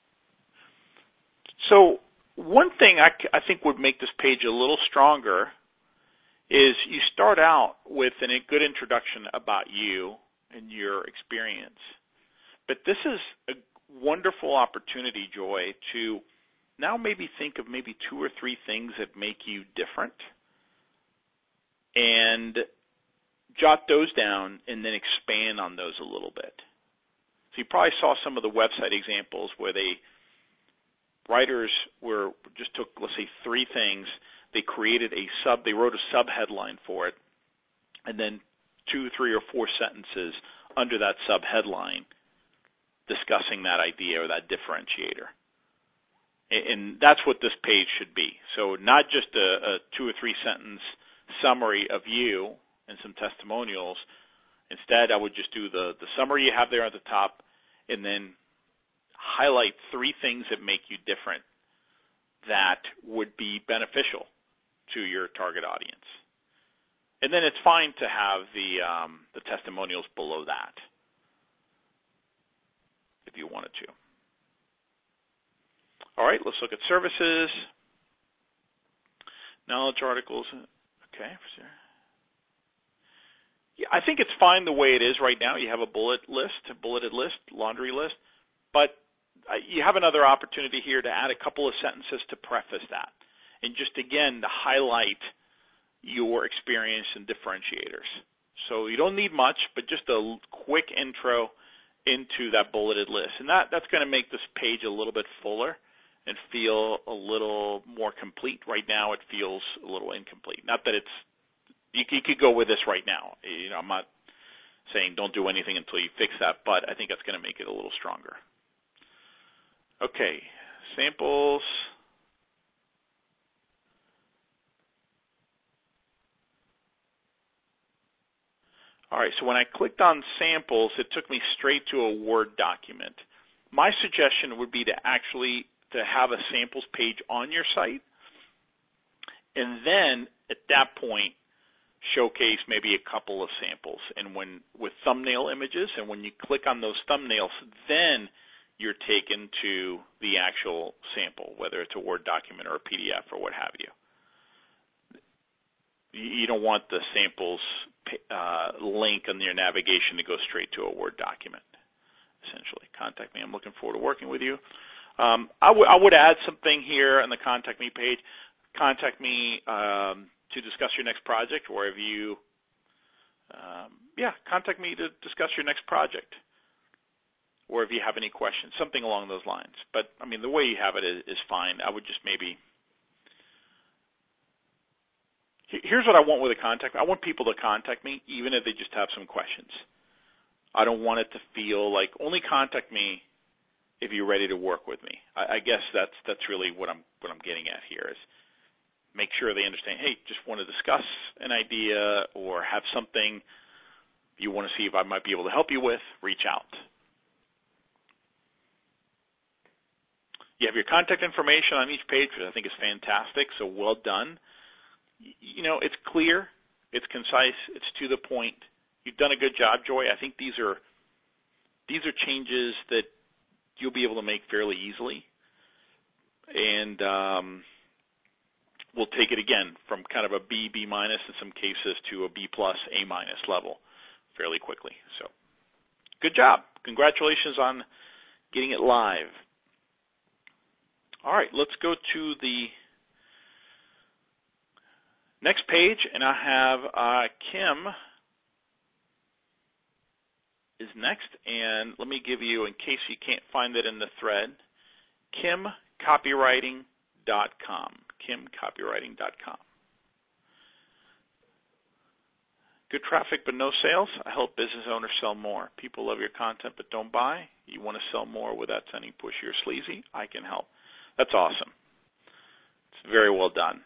A: So one thing I think would make this page a little stronger is you start out with a good introduction about you and your experience. But this is a wonderful opportunity, Joy, to now maybe think of maybe 2 or 3 things that make you different and jot those down and then expand on those a little bit. So you probably saw some of the website examples where writers just took, let's say, 3 things. They created they wrote a sub-headline for it, and then 2, 3, or 4 sentences under that sub-headline discussing that idea or that differentiator. And that's what this page should be. So not just a 2 or 3 sentence summary of you and some testimonials. Instead, I would just do the summary you have there at the top and then highlight 3 things that make you different that would be beneficial to your target audience. And then it's fine to have the testimonials below that if you wanted to. All right, let's look at services. Knowledge articles. Okay. Yeah, I think it's fine the way it is right now. You have a bulleted list, laundry list, but you have another opportunity here to add a couple of sentences to preface that. And just, again, to highlight your experience and differentiators. So you don't need much, but just a quick intro into that bulleted list. And that's going to make this page a little bit fuller and feel a little more complete. Right now it feels a little incomplete. Not that you could go with this right now. I'm not saying don't do anything until you fix that, but I think that's going to make it a little stronger. Okay, samples. All right, so when I clicked on samples, it took me straight to a Word document. My suggestion would be to actually have a samples page on your site, and then at that point showcase maybe a couple of samples and with thumbnail images, and when you click on those thumbnails, then you're taken to the actual sample, whether it's a Word document or a PDF or what have you. You don't want the samples link on your navigation to go straight to a Word document, essentially. Contact me. I'm looking forward to working with you. I would add something here on the Contact Me page. Contact me to discuss your next project, or if you, contact me to discuss your next project, or if you have any questions, something along those lines. But, I mean, the way you have it is fine. I would just maybe... Here's what I want with a contact. I want people to contact me even if they just have some questions. I don't want it to feel like only contact me if you're ready to work with me. I guess that's really what I'm getting at here is make sure they understand, hey, just want to discuss an idea or have something you want to see if I might be able to help you with, reach out. You have your contact information on each page, which I think is fantastic, so well done. It's clear, it's concise, it's to the point. You've done a good job, Joy. I think these are changes that you'll be able to make fairly easily. And we'll take it again from kind of a B minus in some cases to a B plus, A minus level fairly quickly. So good job. Congratulations on getting it live. All right, let's go to the next page, and I have Kim is next, and let me give you, in case you can't find it in the thread, KimCopywriting.com. KimCopywriting.com. Good traffic but no sales. I help business owners sell more. People love your content but don't buy. You want to sell more without sending pushy or sleazy? I can help. That's awesome. It's very well done.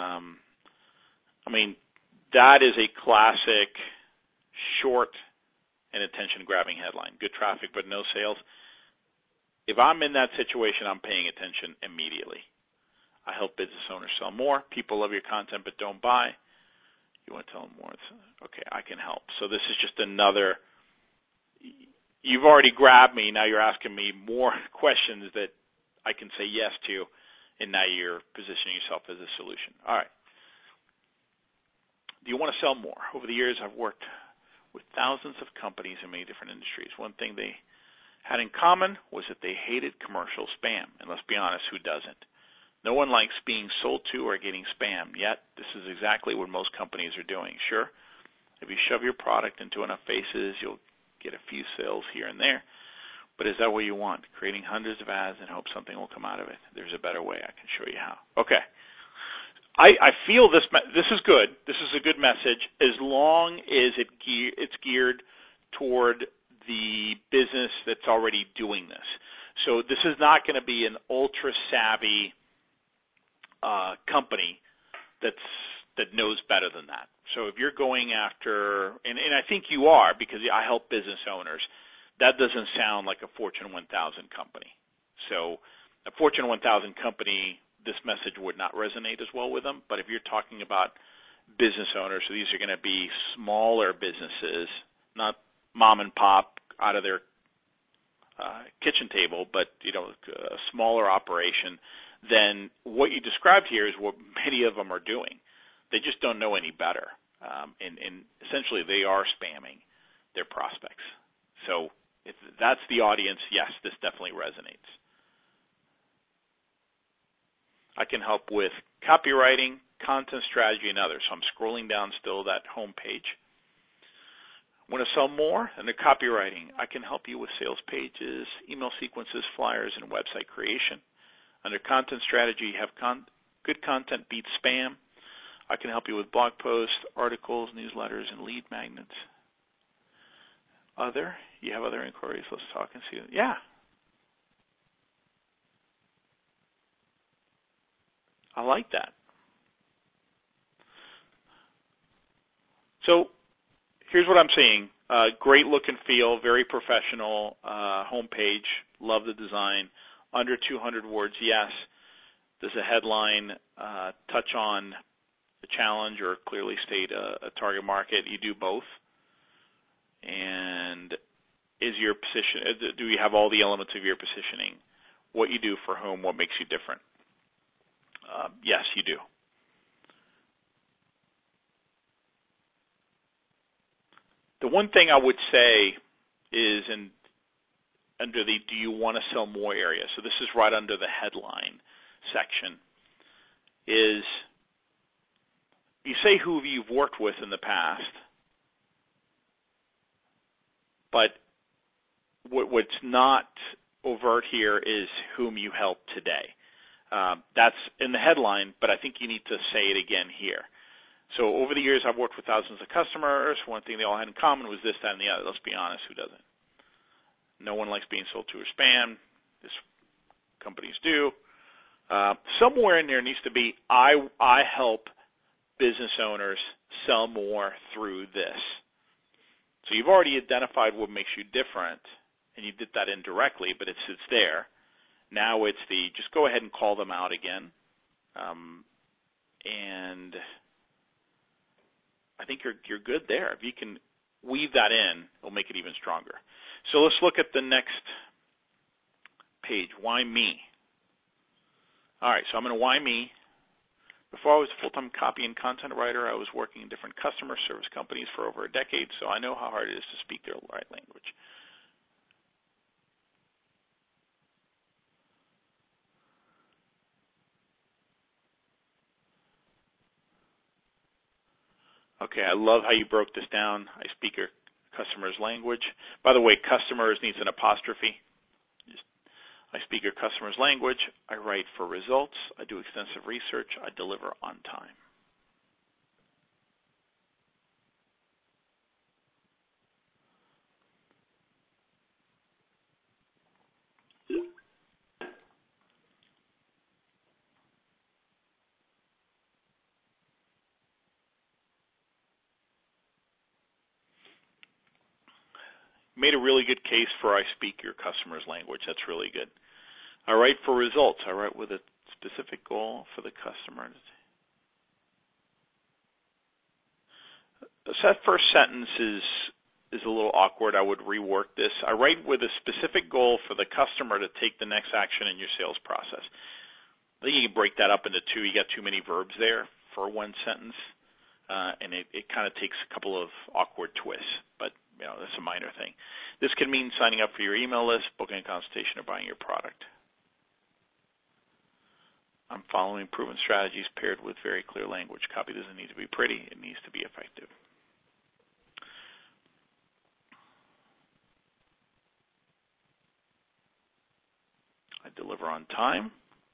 A: That is a classic short and attention-grabbing headline. Good traffic but no sales. If I'm in that situation, I'm paying attention immediately. I help business owners sell more. People love your content but don't buy. You want to tell them more? Okay, I can help. So this is just another. You've already grabbed me. Now you're asking me more questions that I can say yes to, and now you're positioning yourself as a solution. All right. Do you want to sell more? Over the years, I've worked with thousands of companies in many different industries. One thing they had in common was that they hated commercial spam. And let's be honest, who doesn't? No one likes being sold to or getting spam, yet this is exactly what most companies are doing. Sure, if you shove your product into enough faces, you'll get a few sales here and there. But is that what you want? Creating hundreds of ads and hope something will come out of it? There's a better way. I can show you how. Okay. I feel this is good. This is a good message as long as it's geared toward the business that's already doing this. So this is not going to be an ultra-savvy company that knows better than that. So if you're going after, and I think you are because I help business owners, that doesn't sound like a Fortune 1000 company. So a Fortune 1000 company, this message would not resonate as well with them. But if you're talking about business owners, so these are going to be smaller businesses, not mom and pop out of their kitchen table, but a smaller operation, then what you described here is what many of them are doing. They just don't know any better. And essentially they are spamming their prospects. So if that's the audience, yes, this definitely resonates. I can help with copywriting, content strategy, and others. So I'm scrolling down still that home page. Want to sell more? Under copywriting, I can help you with sales pages, email sequences, flyers, and website creation. Under content strategy, you have good content beats spam. I can help you with blog posts, articles, newsletters, and lead magnets. Other, you have other inquiries. Let's talk and see. Yeah. I like that. So here's what I'm seeing. Great look and feel, very professional homepage. Love the design. Under 200 words, yes. Does the headline touch on the challenge or clearly state a target market? You do both. And is your position? Do you have all the elements of your positioning? What you do for whom? What makes you different? Yes, you do. The one thing I would say is under the do you want to sell more area, so this is right under the headline section, is you say who you've worked with in the past, but what's not overt here is whom you help today. That's in the headline, but I think you need to say it again here. So over the years, I've worked with thousands of customers. One thing they all had in common was this, that, and the other. Let's be honest, who doesn't? No one likes being sold to or spam. This companies do. Somewhere in there needs to be, I help business owners sell more through this. So you've already identified what makes you different, and you did that indirectly, but it's there. Now it's just go ahead and call them out again. And I think you're good there. If you can weave that in, it'll make it even stronger. So let's look at the next page. Why me? All right, so I'm going to why me. Before I was a full-time copy and content writer, I was working in different customer service companies for over a decade, so I know how hard it is to speak their right language. Okay, I love how you broke this down. I speak your customer's language. By the way, customers needs an apostrophe. I speak your customer's language. I write for results. I do extensive research. I deliver on time. Made a really good case for I speak your customer's language. That's really good. I write for results. I write with a specific goal for the customer. That first sentence is a little awkward. I would rework this. I write with a specific goal for the customer to take the next action in your sales process. I think you can break that up into two. You got too many verbs there for one sentence, and it kind of takes a couple of awkward twists, but that's a minor thing. This can mean signing up for your email list, booking a consultation, or buying your product. I'm following proven strategies paired with very clear language. Copy doesn't need to be pretty. It needs to be effective. I deliver on time.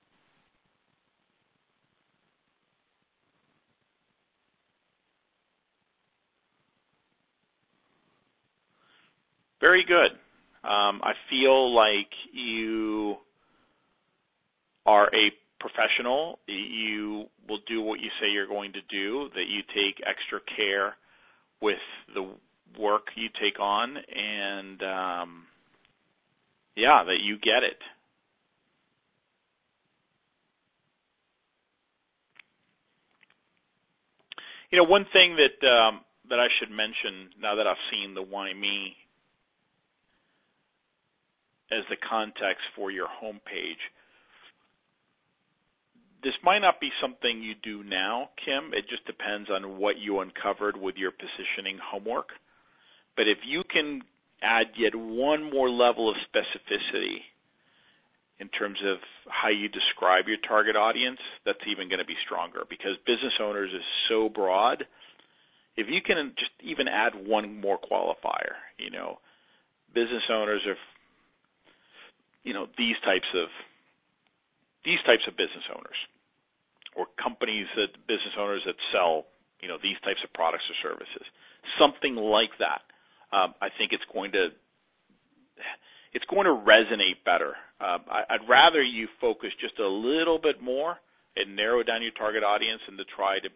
A: Very good. I feel like you are a professional. You will do what you say you're going to do, that you take extra care with the work you take on, and that you get it. One thing that I should mention now that I've seen the why me as the context for your homepage. This might not be something you do now, Kim. It just depends on what you uncovered with your positioning homework. But if you can add yet one more level of specificity in terms of how you describe your target audience, that's even going to be stronger, because business owners is so broad. if you can just even add one more qualifier, business owners of, these types of business owners, or business owners that sell, these types of products or services, something like that. I think it's going to resonate better. I'd rather you focus just a little bit more and narrow down your target audience and to try to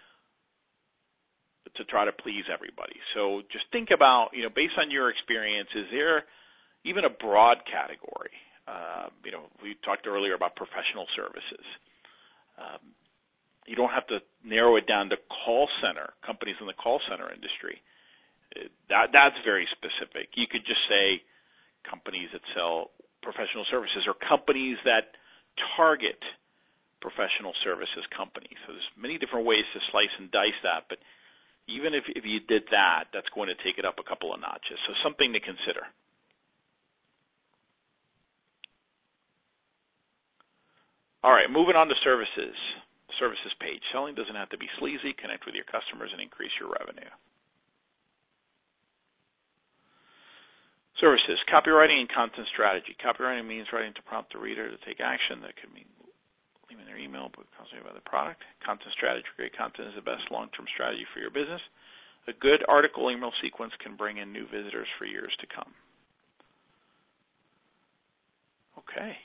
A: please everybody. So just think about, based on your experience, is there even a broad category? We talked earlier about professional services. You don't have to narrow it down to call center, companies in the call center industry. That's very specific. You could just say companies that sell professional services or companies that target professional services companies. So there's many different ways to slice and dice that, but even if you did that, that's going to take it up a couple of notches. So something to consider. All right, moving on to services. Services page. Selling doesn't have to be sleazy. Connect with your customers and increase your revenue. Services, copywriting and content strategy. Copywriting means writing to prompt the reader to take action. That could mean leaving their email, but constantly about the product. Content strategy, great content is the best long-term strategy for your business. A good article email sequence can bring in new visitors for years to come. Okay.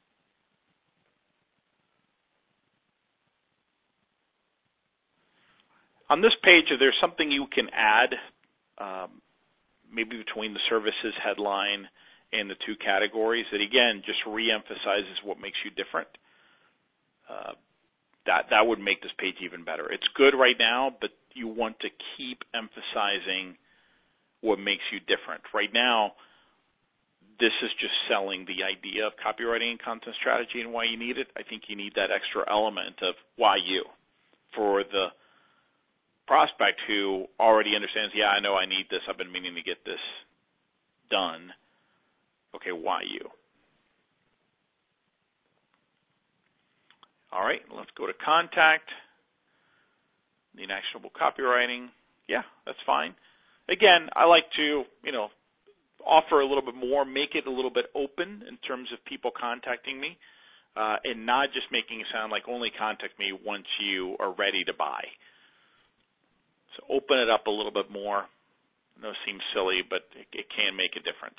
A: On this page, if there's something you can add, maybe between the services headline and the two categories, that again just re-emphasizes what makes you different, that would make this page even better. It's good right now, but you want to keep emphasizing what makes you different. Right now, this is just selling the idea of copywriting and content strategy and why you need it. I think you need that extra element of why you. For the prospect who already understands, I know I need this, I've been meaning to get this done. Okay, why you? All right, let's go to contact. Need actionable copywriting. Yeah, that's fine. Again, I like to, offer a little bit more, make it a little bit open in terms of people contacting me, and not just making it sound like only contact me once you are ready to buy. So open it up a little bit more. I know it seems silly, but it can make a difference.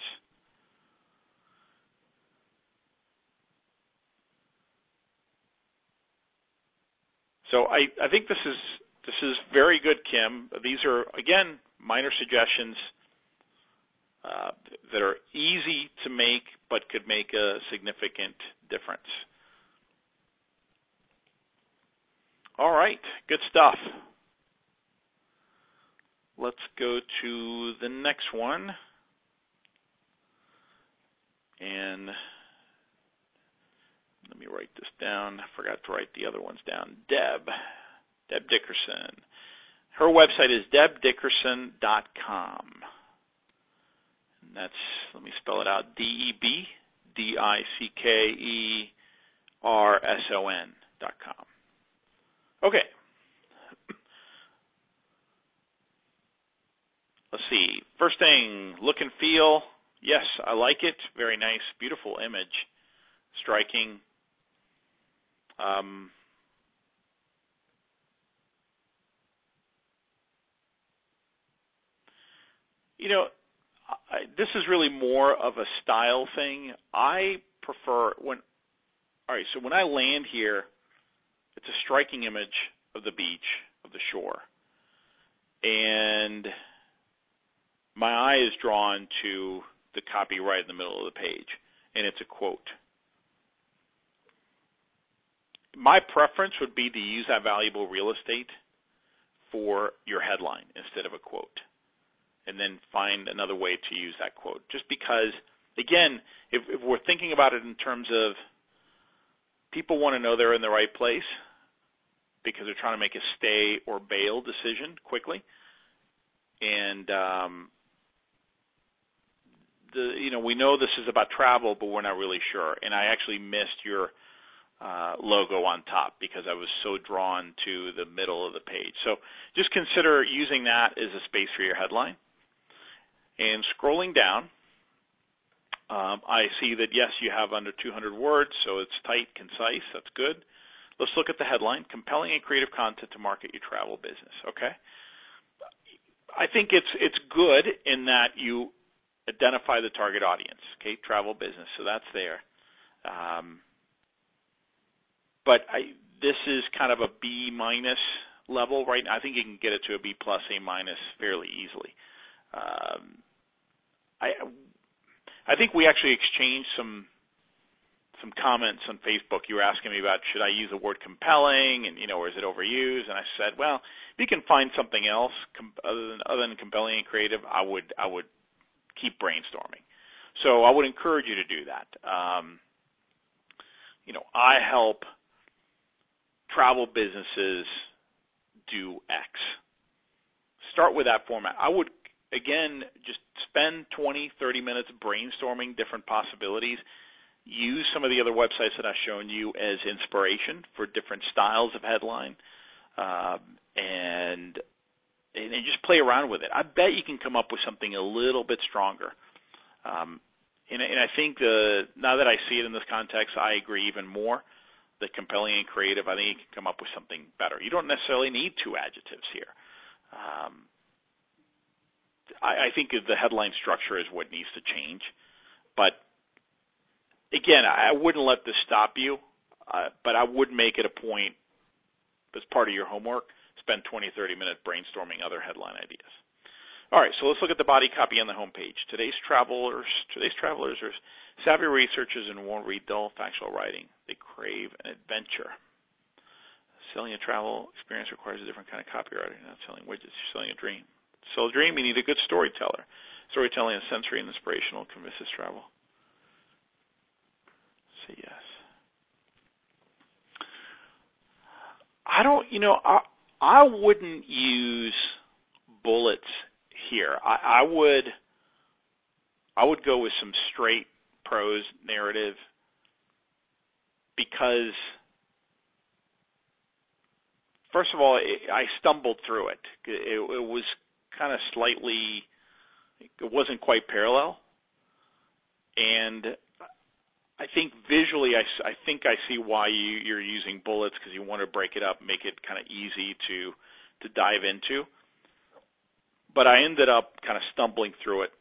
A: So I think this is very good, Kim. These are, again, minor suggestions that are easy to make but could make a significant difference. All right, good stuff. Let's go to the next one. And let me write this down. I forgot to write the other ones down. Deb Dickerson. Her website is debdickerson.com. And that's, let me spell it out, DebDickerson.com. Okay. Let's see. First thing, look and feel. Yes, I like it. Very nice, beautiful image. Striking. This is really more of a style thing. I prefer when I land here, it's a striking image of the beach, of the shore. And my eye is drawn to the copy right in the middle of the page, and it's a quote. My preference would be to use that valuable real estate for your headline instead of a quote, and then find another way to use that quote. Just because, again, if we're thinking about it in terms of people want to know they're in the right place because they're trying to make a stay or bail decision quickly, and we know this is about travel, but we're not really sure. And I actually missed your logo on top because I was so drawn to the middle of the page. So just consider using that as a space for your headline. And scrolling down, I see that, yes, you have under 200 words, so it's tight, concise. That's good. Let's look at the headline, compelling and creative content to market your travel business, okay? I think it's good in that you identify the target audience, okay, travel business, so that's there. But this is kind of a B- level right now. I think you can get it to a B+, A- fairly easily. I think we actually exchanged some comments on Facebook. You were asking me about should I use the word compelling and, or is it overused? And I said, well, if you can find something else other than compelling and creative, I would keep brainstorming. So I would encourage you to do that. I help travel businesses do X. Start with that format. I would, again, just spend 20, 30 minutes brainstorming different possibilities. Use some of the other websites that I've shown you as inspiration for different styles of headline, and just play around with it. I bet you can come up with something a little bit stronger. And I think now that I see it in this context, I agree even more. The compelling and creative, I think you can come up with something better. You don't necessarily need two adjectives here. I think the headline structure is what needs to change. But, again, I wouldn't let this stop you, but I would make it a point as part of your homework, spend 20, 30 minutes brainstorming other headline ideas. All right, so let's look at the body copy on the homepage. Today's travelers are savvy researchers and won't read dull, factual writing. They crave an adventure. Selling a travel experience requires a different kind of copywriting. You're not selling widgets, you're selling a dream. To sell a dream, you need a good storyteller. Storytelling is sensory and inspirational, convinces travel. Say yes. I wouldn't use bullets here. I would go with some straight prose narrative because, first of all, I stumbled through it. It was kind of slightly, it wasn't quite parallel. And I think visually, I think I see why you're using bullets, because you want to break it up, make it kind of easy to dive into. But I ended up kind of stumbling through it.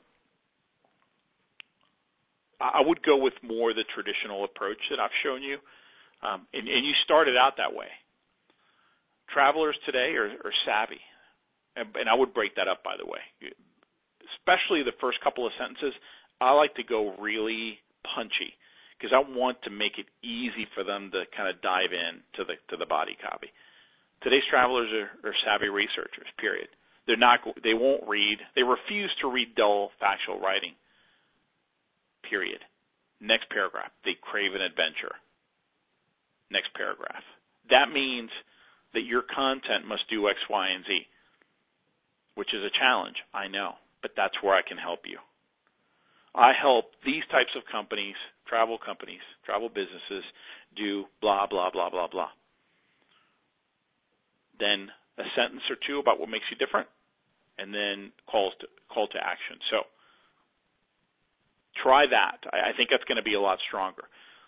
A: I would go with more the traditional approach that I've shown you, and you started out that way. Travelers today are savvy, and I would break that up, by the way. Especially the first couple of sentences, I like to go really punchy, because I want to make it easy for them to kind of dive in to the body copy. Today's travelers are savvy researchers, period. They won't read. They refuse to read dull, factual writing, period. Next paragraph, they crave an adventure. Next paragraph. That means that your content must do X, Y, and Z, which is a challenge, I know, but that's where I can help you. I help these types of companies, travel businesses, do blah, blah, blah, blah, blah. Then a sentence or two about what makes you different, and then call to action. So try that. I think that's going to be a lot stronger.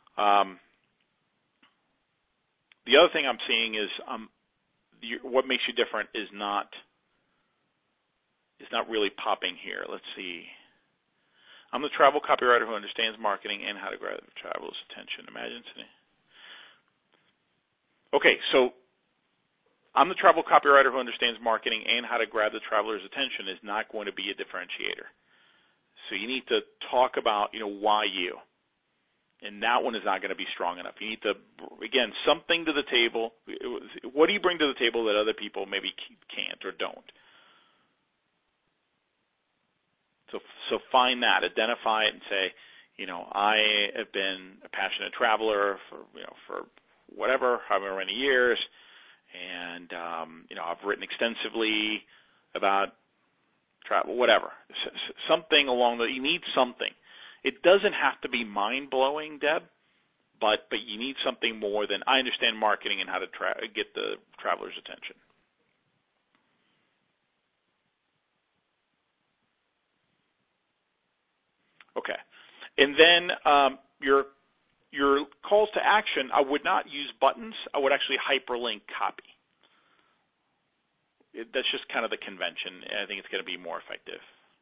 A: The other thing I'm seeing is what makes you different is not really popping here. Let's see. I'm the travel copywriter who understands marketing and how to grab the traveler's attention. Imagine today. Okay, so I'm the travel copywriter who understands marketing and how to grab the traveler's attention is not going to be a differentiator. So you need to talk about, why you. And that one is not going to be strong enough. You need to, again, something to the table. What do you bring to the table that other people maybe can't or don't? So find that, identify it, and say, I have been a passionate traveler for whatever, however many years, and I've written extensively about travel, whatever. Something along you need something. It doesn't have to be mind-blowing, Deb, but you need something more than I understand marketing and how to get the traveler's attention. Okay, and then your calls to action, I would not use buttons. I would actually hyperlink copy. That's just kind of the convention, and I think it's going to be more effective.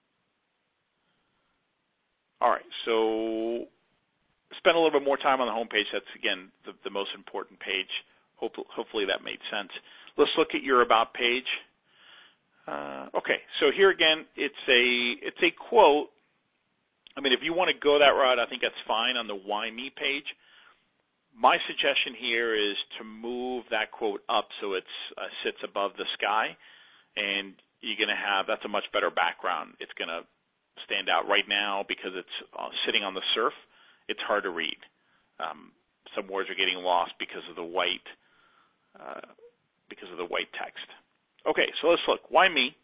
A: All right, so spend a little bit more time on the home page. That's, again, the most important page. Hopefully that made sense. Let's look at your About page. Okay, so here again, it's a quote. I mean, if you want to go that route, I think that's fine on the Why Me page. My suggestion here is to move that quote up so it sits above the sky, and you're going to have, that's a much better background. It's going to stand out right now because it's sitting on the surf. It's hard to read. Some words are getting lost because of the white text. Okay, so let's look. Why me?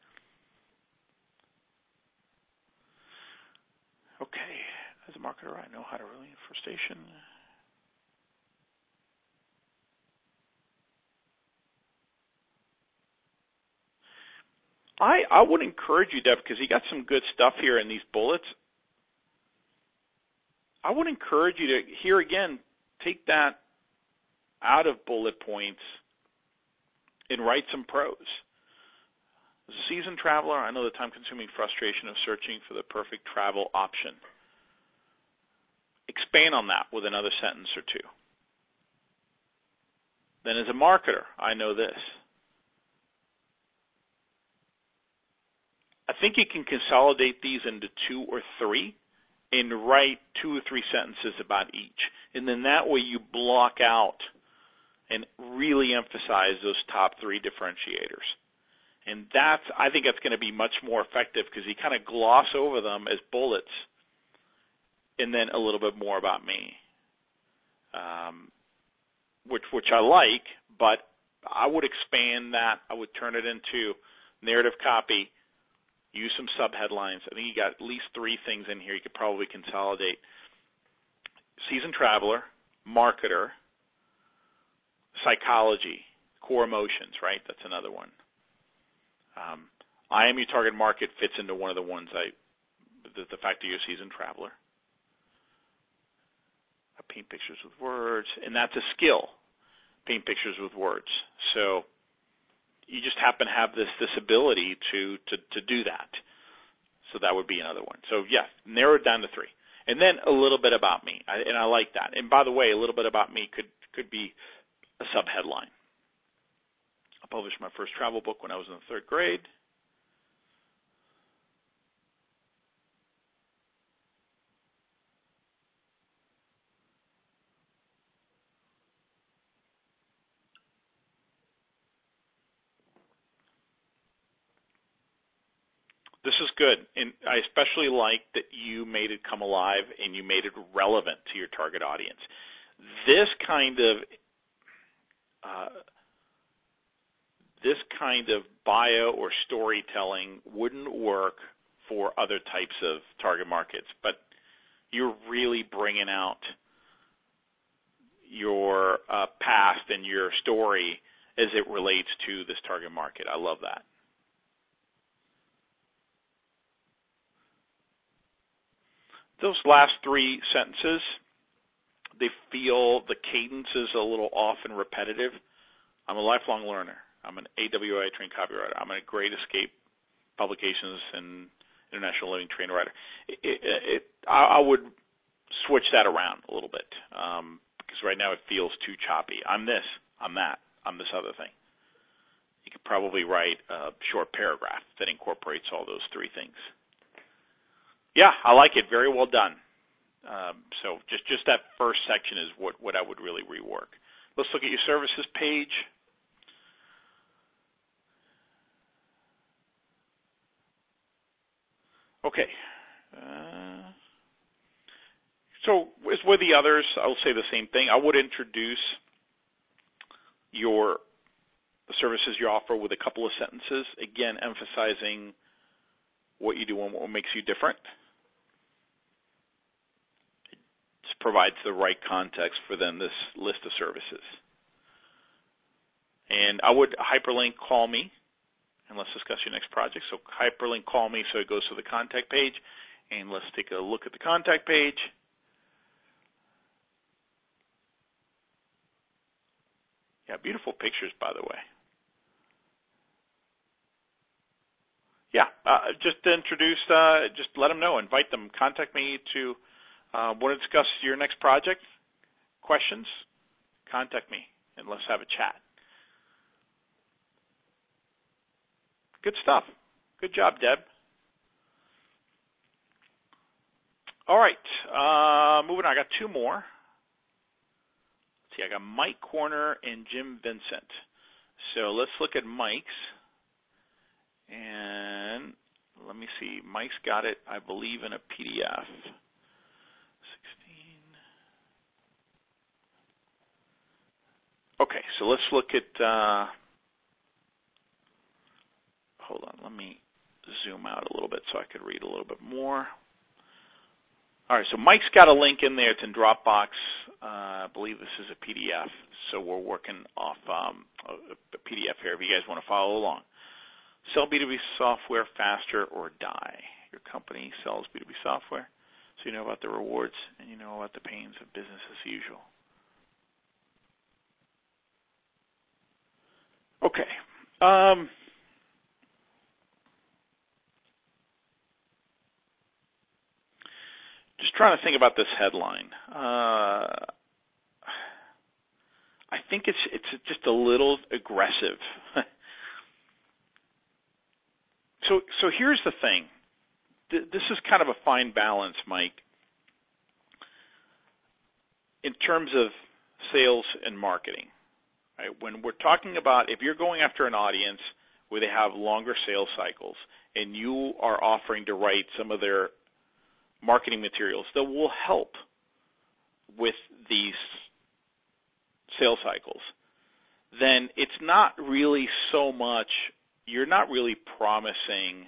A: Okay, as a marketer, I know how to really for station. I would encourage you, Deb, because you got some good stuff here in these bullets. I would encourage you to, here again, take that out of bullet points and write some prose. As a seasoned traveler, I know the time-consuming frustration of searching for the perfect travel option. Expand on that with another sentence or two. Then as a marketer, I know this. I think you can consolidate these into 2 or 3 and write 2 or 3 sentences about each. And then that way you block out and really emphasize those top 3 differentiators. And I think that's going to be much more effective because you kind of gloss over them as bullets and then a little bit more about me, which I like, but I would expand that. I would turn it into narrative copy, use some subheadlines. I think you got at least 3 things in here you could probably consolidate. Seasoned traveler, marketer, psychology, core emotions, right? That's another one. I am your target market fits into one of the ones the fact that you're a seasoned traveler. I paint pictures with words, and that's a skill, paint pictures with words. So you just happen to have this ability to do that. So that would be another one. So yeah, narrow it down to 3. And then a little bit about me, and I like that. And by the way, a little bit about me could be a subheadline. I published my first travel book when I was in the 3rd grade. This is good, and I especially like that you made it come alive and you made it relevant to your target audience. This kind of bio or storytelling wouldn't work for other types of target markets, but you're really bringing out your past and your story as it relates to this target market. I love that. Those last 3 sentences, they feel the cadence is a little off and repetitive. I'm a lifelong learner. I'm an AWA trained copywriter. I'm a Great Escape Publications and International Living trained writer. I would switch that around a little bit because right now it feels too choppy. I'm this, I'm that, I'm this other thing. You could probably write a short paragraph that incorporates all those 3 things. Yeah, I like it. Very well done. So just that first section is what I would really rework. Let's look at your services page. Okay. So as with the others, I'll say the same thing. I would introduce the services you offer with a couple of sentences, again, emphasizing what you do and what makes you different. provides the right context for then this list of services. And I would hyperlink call me, and let's discuss your next project. So hyperlink call me so it goes to the contact page, and let's take a look at the contact page. Yeah, beautiful pictures, by the way. Yeah, just to introduce, just let them know, invite them, contact me to want to discuss your next project, questions, contact me, and let's have a chat. Good stuff. Good job, Deb. All right, moving on. I got two more. Let's see, I got Mike Corner and Jim Vincent. So let's look at Mike's. And let me see. Mike's got it, I believe, in a PDF. 16. Okay, so let's look at, hold on, let me zoom out a little bit so I could read a little bit more. All right, so Mike's got a link in there. It's in Dropbox. I believe this is a PDF, so we're working off a PDF here if you guys want to follow along. Sell B2B software faster or die. Your company sells B2B software, so you know about the rewards and you know about the pains of business as usual. Okay. Just trying to think about this headline. I think it's just a little aggressive. So here's the thing. This is kind of a fine balance, Mike, in terms of sales and marketing. Right? When we're talking about if you're going after an audience where they have longer sales cycles and you are offering to write some of their marketing materials that will help with these sales cycles, then it's not really so much, you're not really promising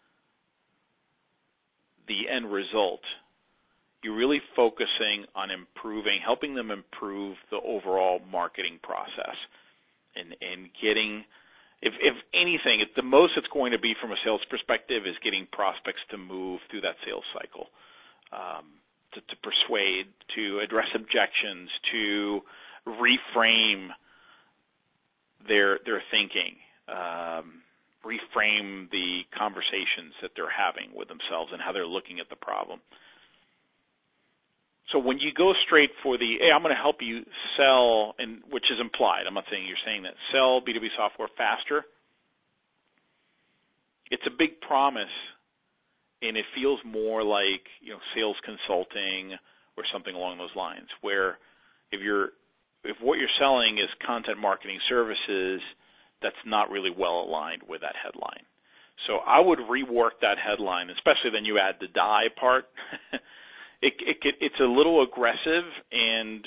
A: the end result. You're really focusing on improving, helping them improve the overall marketing process and getting, if anything, the most it's going to be from a sales perspective is getting prospects to move through that sales cycle, to persuade, to address objections, to reframe their thinking, reframe the conversations that they're having with themselves and how they're looking at the problem. So when you go straight for the, hey, I'm going to help you sell, and which is implied, I'm not saying you're saying that, sell B2B software faster, it's a big promise, and it feels more like, sales consulting or something along those lines, where if what you're selling is content marketing services, that's not really well aligned with that headline. So I would rework that headline, especially then you add the die part. It's a little aggressive, and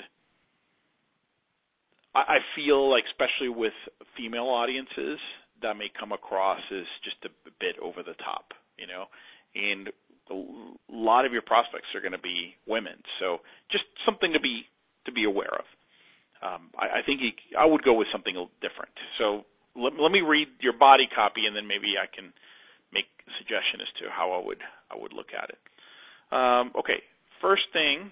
A: I feel like, especially with female audiences, that may come across as just a bit over the top, and a lot of your prospects are going to be women. So just something to be aware of. I think I would go with something different. So let me read your body copy, and then maybe I can make a suggestion as to how I would look at it. Okay. First thing,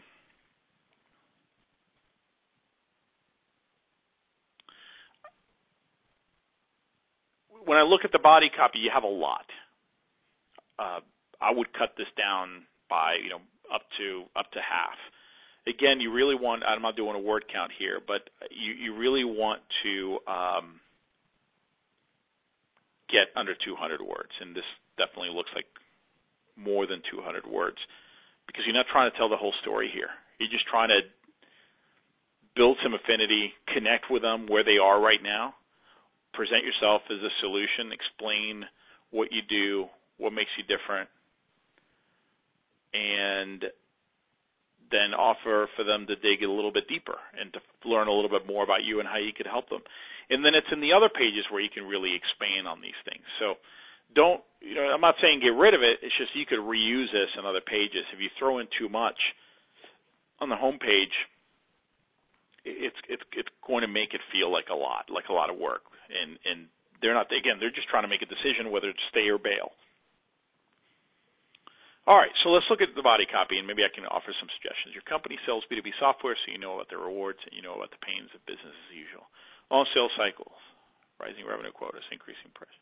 A: when I look at the body copy, you have a lot. I would cut this down by, up to half. Again, you really want, I'm not doing a word count here, but you really want to get under 200 words, and this definitely looks like more than 200 words. Because you're not trying to tell the whole story here. You're just trying to build some affinity, connect with them where they are right now, present yourself as a solution, explain what you do, what makes you different, and then offer for them to dig a little bit deeper and to learn a little bit more about you and how you could help them. And then it's in the other pages where you can really expand on these things. So don't, I'm not saying get rid of it. It's just you could reuse this in other pages. If you throw in too much, on the home page, it's going to make it feel like a lot of work, and they're not, again, they're just trying to make a decision whether to stay or bail. All right, so let's look at the body copy, and maybe I can offer some suggestions. Your company sells B2B software, so you know about the rewards and you know about the pains of business as usual. Long sales cycles, rising revenue quotas, increasing price.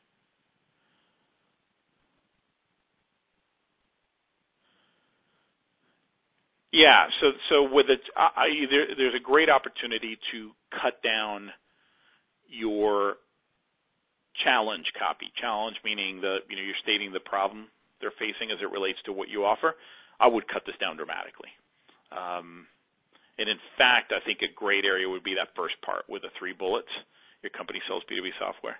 A: Yeah, so with it, there's a great opportunity to cut down your challenge copy. Challenge meaning you're stating the problem they're facing as it relates to what you offer. I would cut this down dramatically. And in fact, I think a great area would be that first part with the 3 bullets. Your company sells B2B software.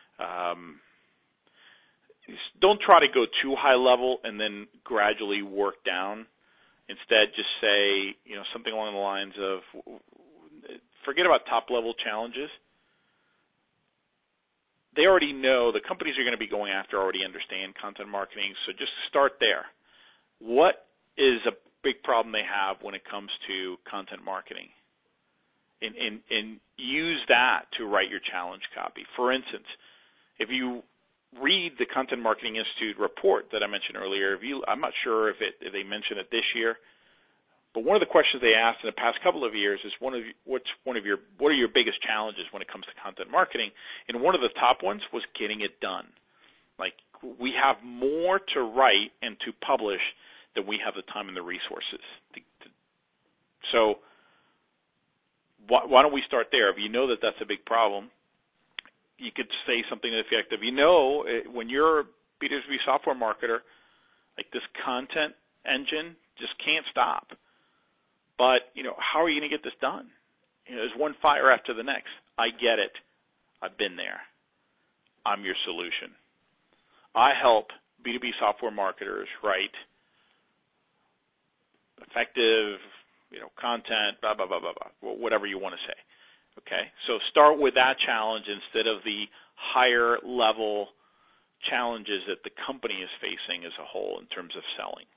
A: Don't try to go too high level and then gradually work down. Instead, just say, something along the lines of, forget about top-level challenges. They already know, the companies you're going to be going after already understand content marketing, so just start there. What is a big problem they have when it comes to content marketing? And use that to write your challenge copy. For instance, if you read the Content Marketing Institute report that I mentioned earlier, I'm not sure if they mentioned it this year, but one of the questions they asked in the past couple of years is what are your biggest challenges when it comes to content marketing? And one of the top ones was getting it done. Like, we have more to write and to publish than we have the time and the resources. So why don't we start there? If you know that that's a big problem, you could say something effective. When you're a B2B software marketer, like, this content engine just can't stop. But, how are you going to get this done? There's one fire after the next. I get it. I've been there. I'm your solution. I help B2B software marketers write effective, content, blah, blah, blah, blah, blah, whatever you want to say. Okay? So start with that challenge instead of the higher level challenges that the company is facing as a whole in terms of selling.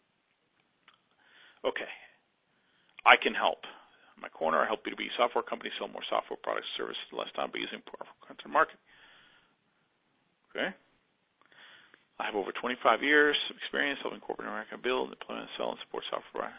A: Okay. I can help. In my corner, I help B2B software companies sell more software products and services in less time by using powerful content marketing. Okay. I have over 25 years of experience helping corporate America build, deploy, sell, and support software.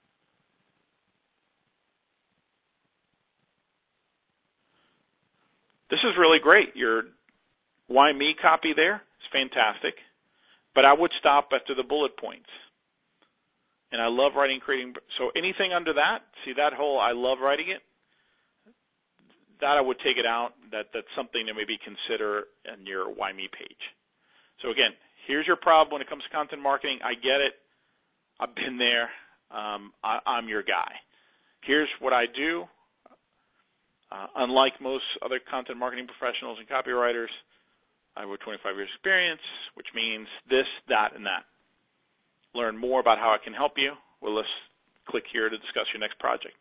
A: This is really great. Your Why Me copy there is fantastic, but I would stop after the bullet points. And I love writing, creating. So anything under that, see that whole I love writing it, that I would take it out. That's something to maybe consider in your Why Me page. So again, here's your problem when it comes to content marketing. I get it. I've been there. I'm your guy. Here's what I do. Unlike most other content marketing professionals and copywriters, I have over 25 years experience, which means this, that, and that. Learn more about how I can help you. Well, let's click here to discuss your next project.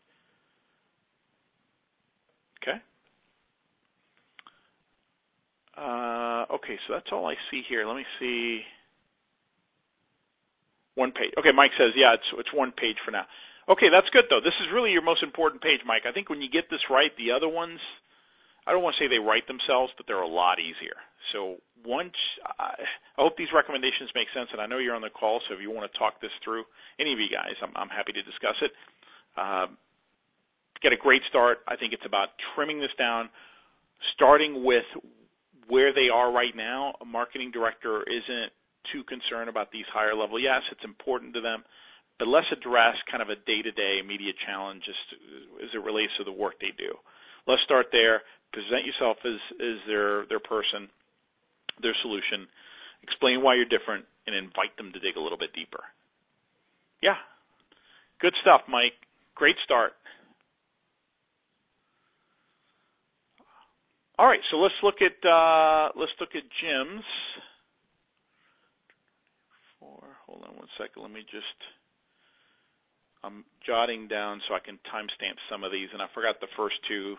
A: Okay? Okay, so that's all I see here. Let me see. One page. Okay, Mike says, yeah, it's one page for now. Okay, that's good, though. This is really your most important page, Mike. I think when you get this right, the other ones, I don't want to say they write themselves, but they're a lot easier. So I hope these recommendations make sense, and I know you're on the call, so if you want to talk this through, any of you guys, I'm happy to discuss it. Get a great start. I think it's about trimming this down, starting with where they are right now. A marketing director isn't too concerned about these higher level. Yes, it's important to them, but let's address kind of a day-to-day immediate challenge as it relates to the work they do. Let's start there. Present yourself as their person, their solution. Explain why you're different, and invite them to dig a little bit deeper. Yeah, good stuff, Mike. Great start. All right, so let's look at Jim's. Hold on one second. I'm jotting down so I can timestamp some of these, and I forgot the first two,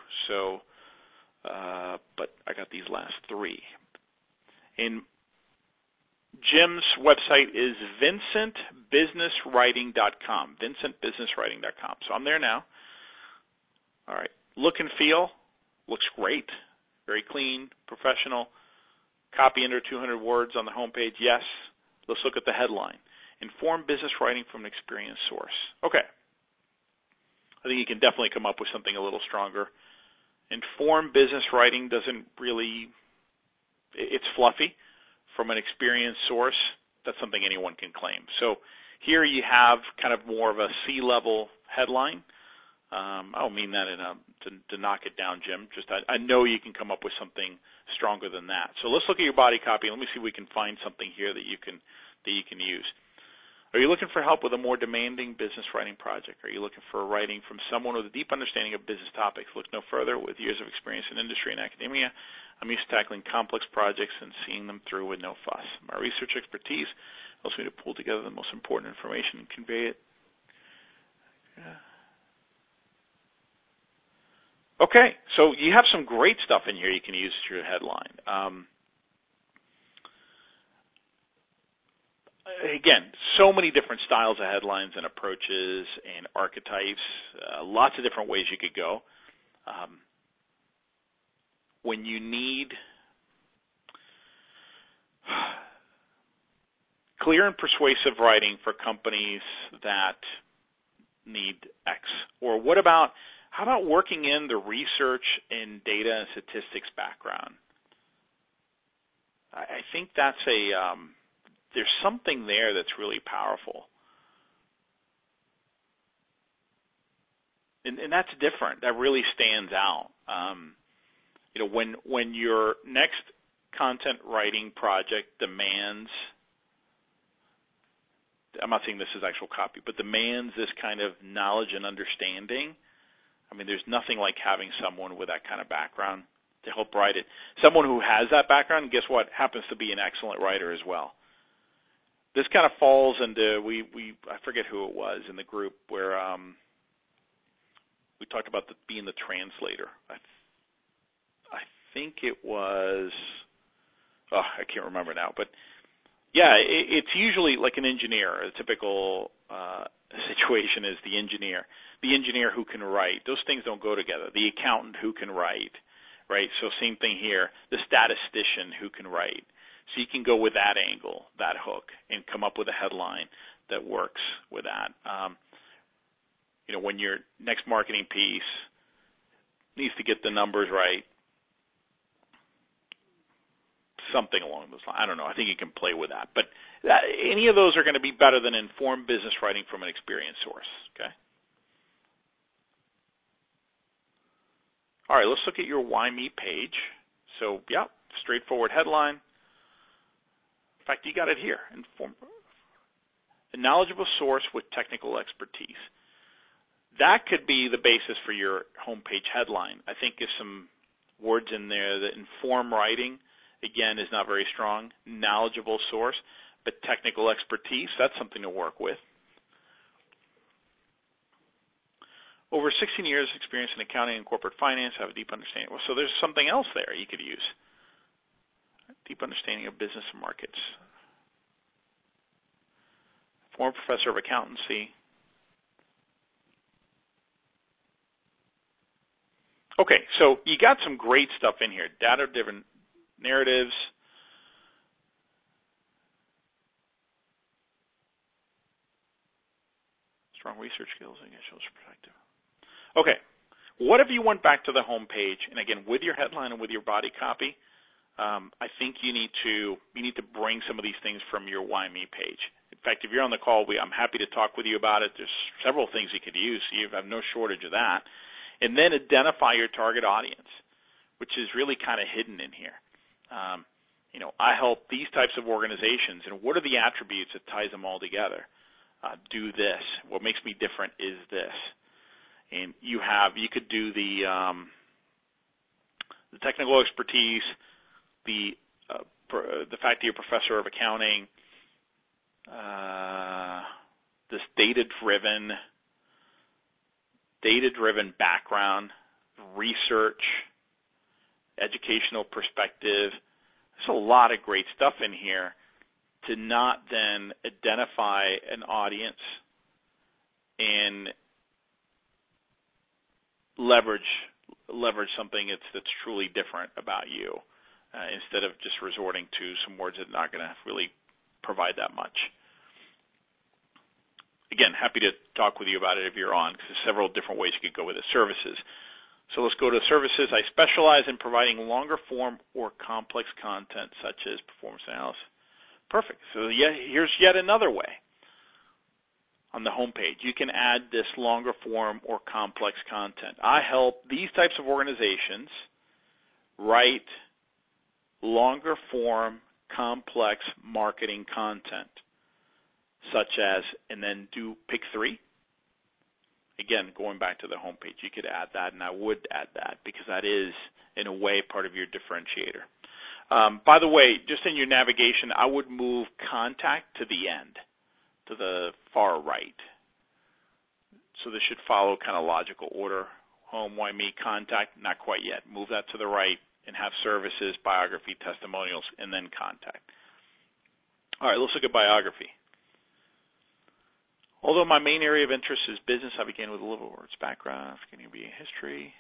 A: but I got these last three. And Jim's website is vincentbusinesswriting.com, vincentbusinesswriting.com. So I'm there now. All right. Look and feel. Looks great. Very clean, professional. Copy under 200 words on the homepage. Yes. Let's look at the headline. Informed business writing from an experienced source. Okay. I think you can definitely come up with something a little stronger. Informed business writing doesn't really, it's fluffy. From an experienced source, that's something anyone can claim. So here you have kind of more of a C-level headline. I don't mean that to knock it down, Jim. Just I know you can come up with something stronger than that. So let's look at your body copy. Let me see if we can find something here that you can use. Are you looking for help with a more demanding business writing project? Are you looking for writing from someone with a deep understanding of business topics? Look no further. With years of experience in industry and academia, I'm used to tackling complex projects and seeing them through with no fuss. My research expertise helps me to pull together the most important information and convey it. Okay, so you have some great stuff in here you can use as your headline. Again, so many different styles of headlines and approaches and archetypes, lots of different ways you could go. When you need clear and persuasive writing for companies that need X, or how about working in the research and data and statistics background? I think that's there's something there that's really powerful. And that's different. That really stands out. When your next content writing project demands, I'm not saying this is actual copy, but demands this kind of knowledge and understanding, I mean, there's nothing like having someone with that kind of background to help write it. Someone who has that background, guess what, happens to be an excellent writer as well. This kind of falls into, I forget who it was in the group where we talked about being the translator. I think it was, I can't remember now, but yeah, it's usually like an engineer. A typical situation is the engineer who can write. Those things don't go together. The accountant who can write, right? So same thing here, the statistician who can write. So you can go with that angle, that hook, and come up with a headline that works with that. When your next marketing piece needs to get the numbers right, something along those lines. I don't know. I think you can play with that. But any of those are going to be better than informed business writing from an experienced source. Okay. All right, let's look at your Why Me page. So, yeah, straightforward headline. In fact, you got it here. A knowledgeable source with technical expertise. That could be the basis for your homepage headline. I think there's some words in there that inform writing, again, is not very strong. Knowledgeable source, but technical expertise, that's something to work with. Over 16 years experience in accounting and corporate finance, have a deep understanding. So there's something else there you could use. Deep understanding of business and markets. Former professor of accountancy. Okay, so you got some great stuff in here. Data-driven narratives. Strong research skills and shows perspective. Okay, what if you went back to the home page, and again, with your headline and with your body copy, I think you need to bring some of these things from your Why Me page. In fact, if you're on the call, I'm happy to talk with you about it. There's several things you could use. So you have no shortage of that. And then identify your target audience, which is really kind of hidden in here. I help these types of organizations, and what are the attributes that ties them all together? Do this. What makes me different is this. And you could do the technical expertise, the fact that you're a professor of accounting, this data-driven background, research, educational perspective. There's a lot of great stuff in here to not then identify an audience and leverage something that's truly different about you, instead of just resorting to some words that are not going to really provide that much. Again, happy to talk with you about it if you're on, because there's several different ways you could go with it. Services. So let's go to services. I specialize in providing longer form or complex content, such as performance analysis. Perfect. So here's yet another way. On the homepage, you can add this longer form or complex content. I help these types of organizations write longer form, complex marketing content, such as, and then do pick 3. Again, going back to the homepage, you could add that, and I would add that because that is, in a way, part of your differentiator. By the way, just in your navigation, I would move contact to the end, to the far right. So this should follow kind of logical order. Home, why me, contact, not quite yet. Move that to the right and have services, biography, testimonials, and then contact. All right, let's look at biography. Although my main area of interest is business, I began with a liberal arts background, beginning to be in history.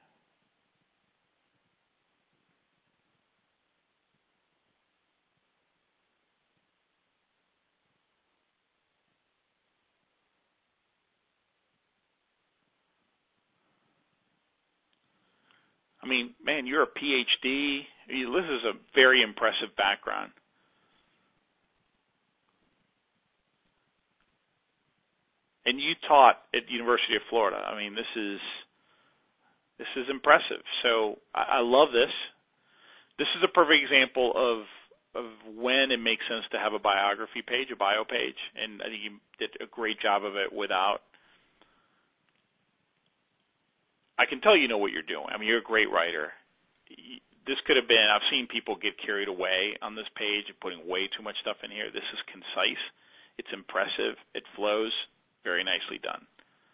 A: I mean, man, you're a PhD. This is a very impressive background. And you taught at the University of Florida. I mean, this is impressive. So I love this. This is a perfect example of when it makes sense to have a biography page, a bio page, and I think you did a great job of it without. I can tell you know what you're doing. I mean, you're a great writer. This could have been, I've seen people get carried away on this page and putting way too much stuff in here. This is concise. It's impressive. It flows. Very nicely done.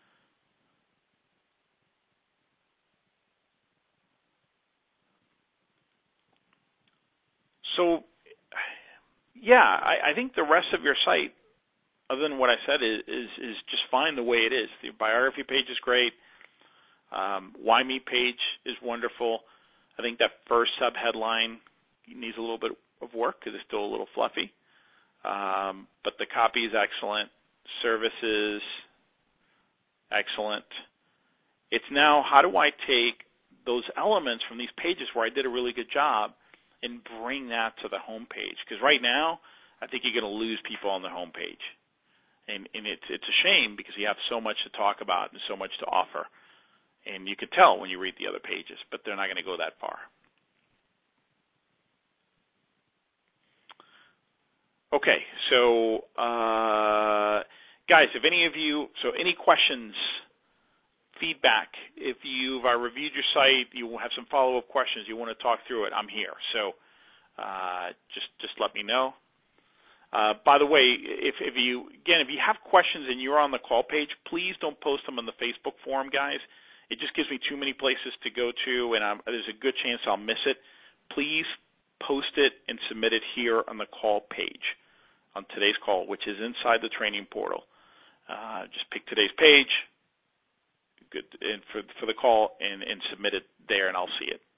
A: So, yeah, I think the rest of your site, other than what I said, is just fine the way it is. The biography page is great. Why Me page is wonderful. I think that first subheadline needs a little bit of work because it's still a little fluffy. But the copy is excellent. Services, excellent. It's now, how do I take those elements from these pages where I did a really good job and bring that to the home page? Because right now, I think you're going to lose people on the home page. And it's a shame because you have so much to talk about and so much to offer. And you could tell when you read the other pages, but they're not going to go that far. Okay, so guys, if any of you, any questions, feedback, if you've reviewed your site, you have some follow-up questions, you want to talk through it, I'm here. So just let me know. By the way, if you have questions and you're on the call page, please don't post them on the Facebook forum, guys. It just gives me too many places to go to, and there's a good chance I'll miss it. Please post it and submit it here on the call page on today's call, which is inside the training portal. Just pick today's page and for the call and submit it there, and I'll see it.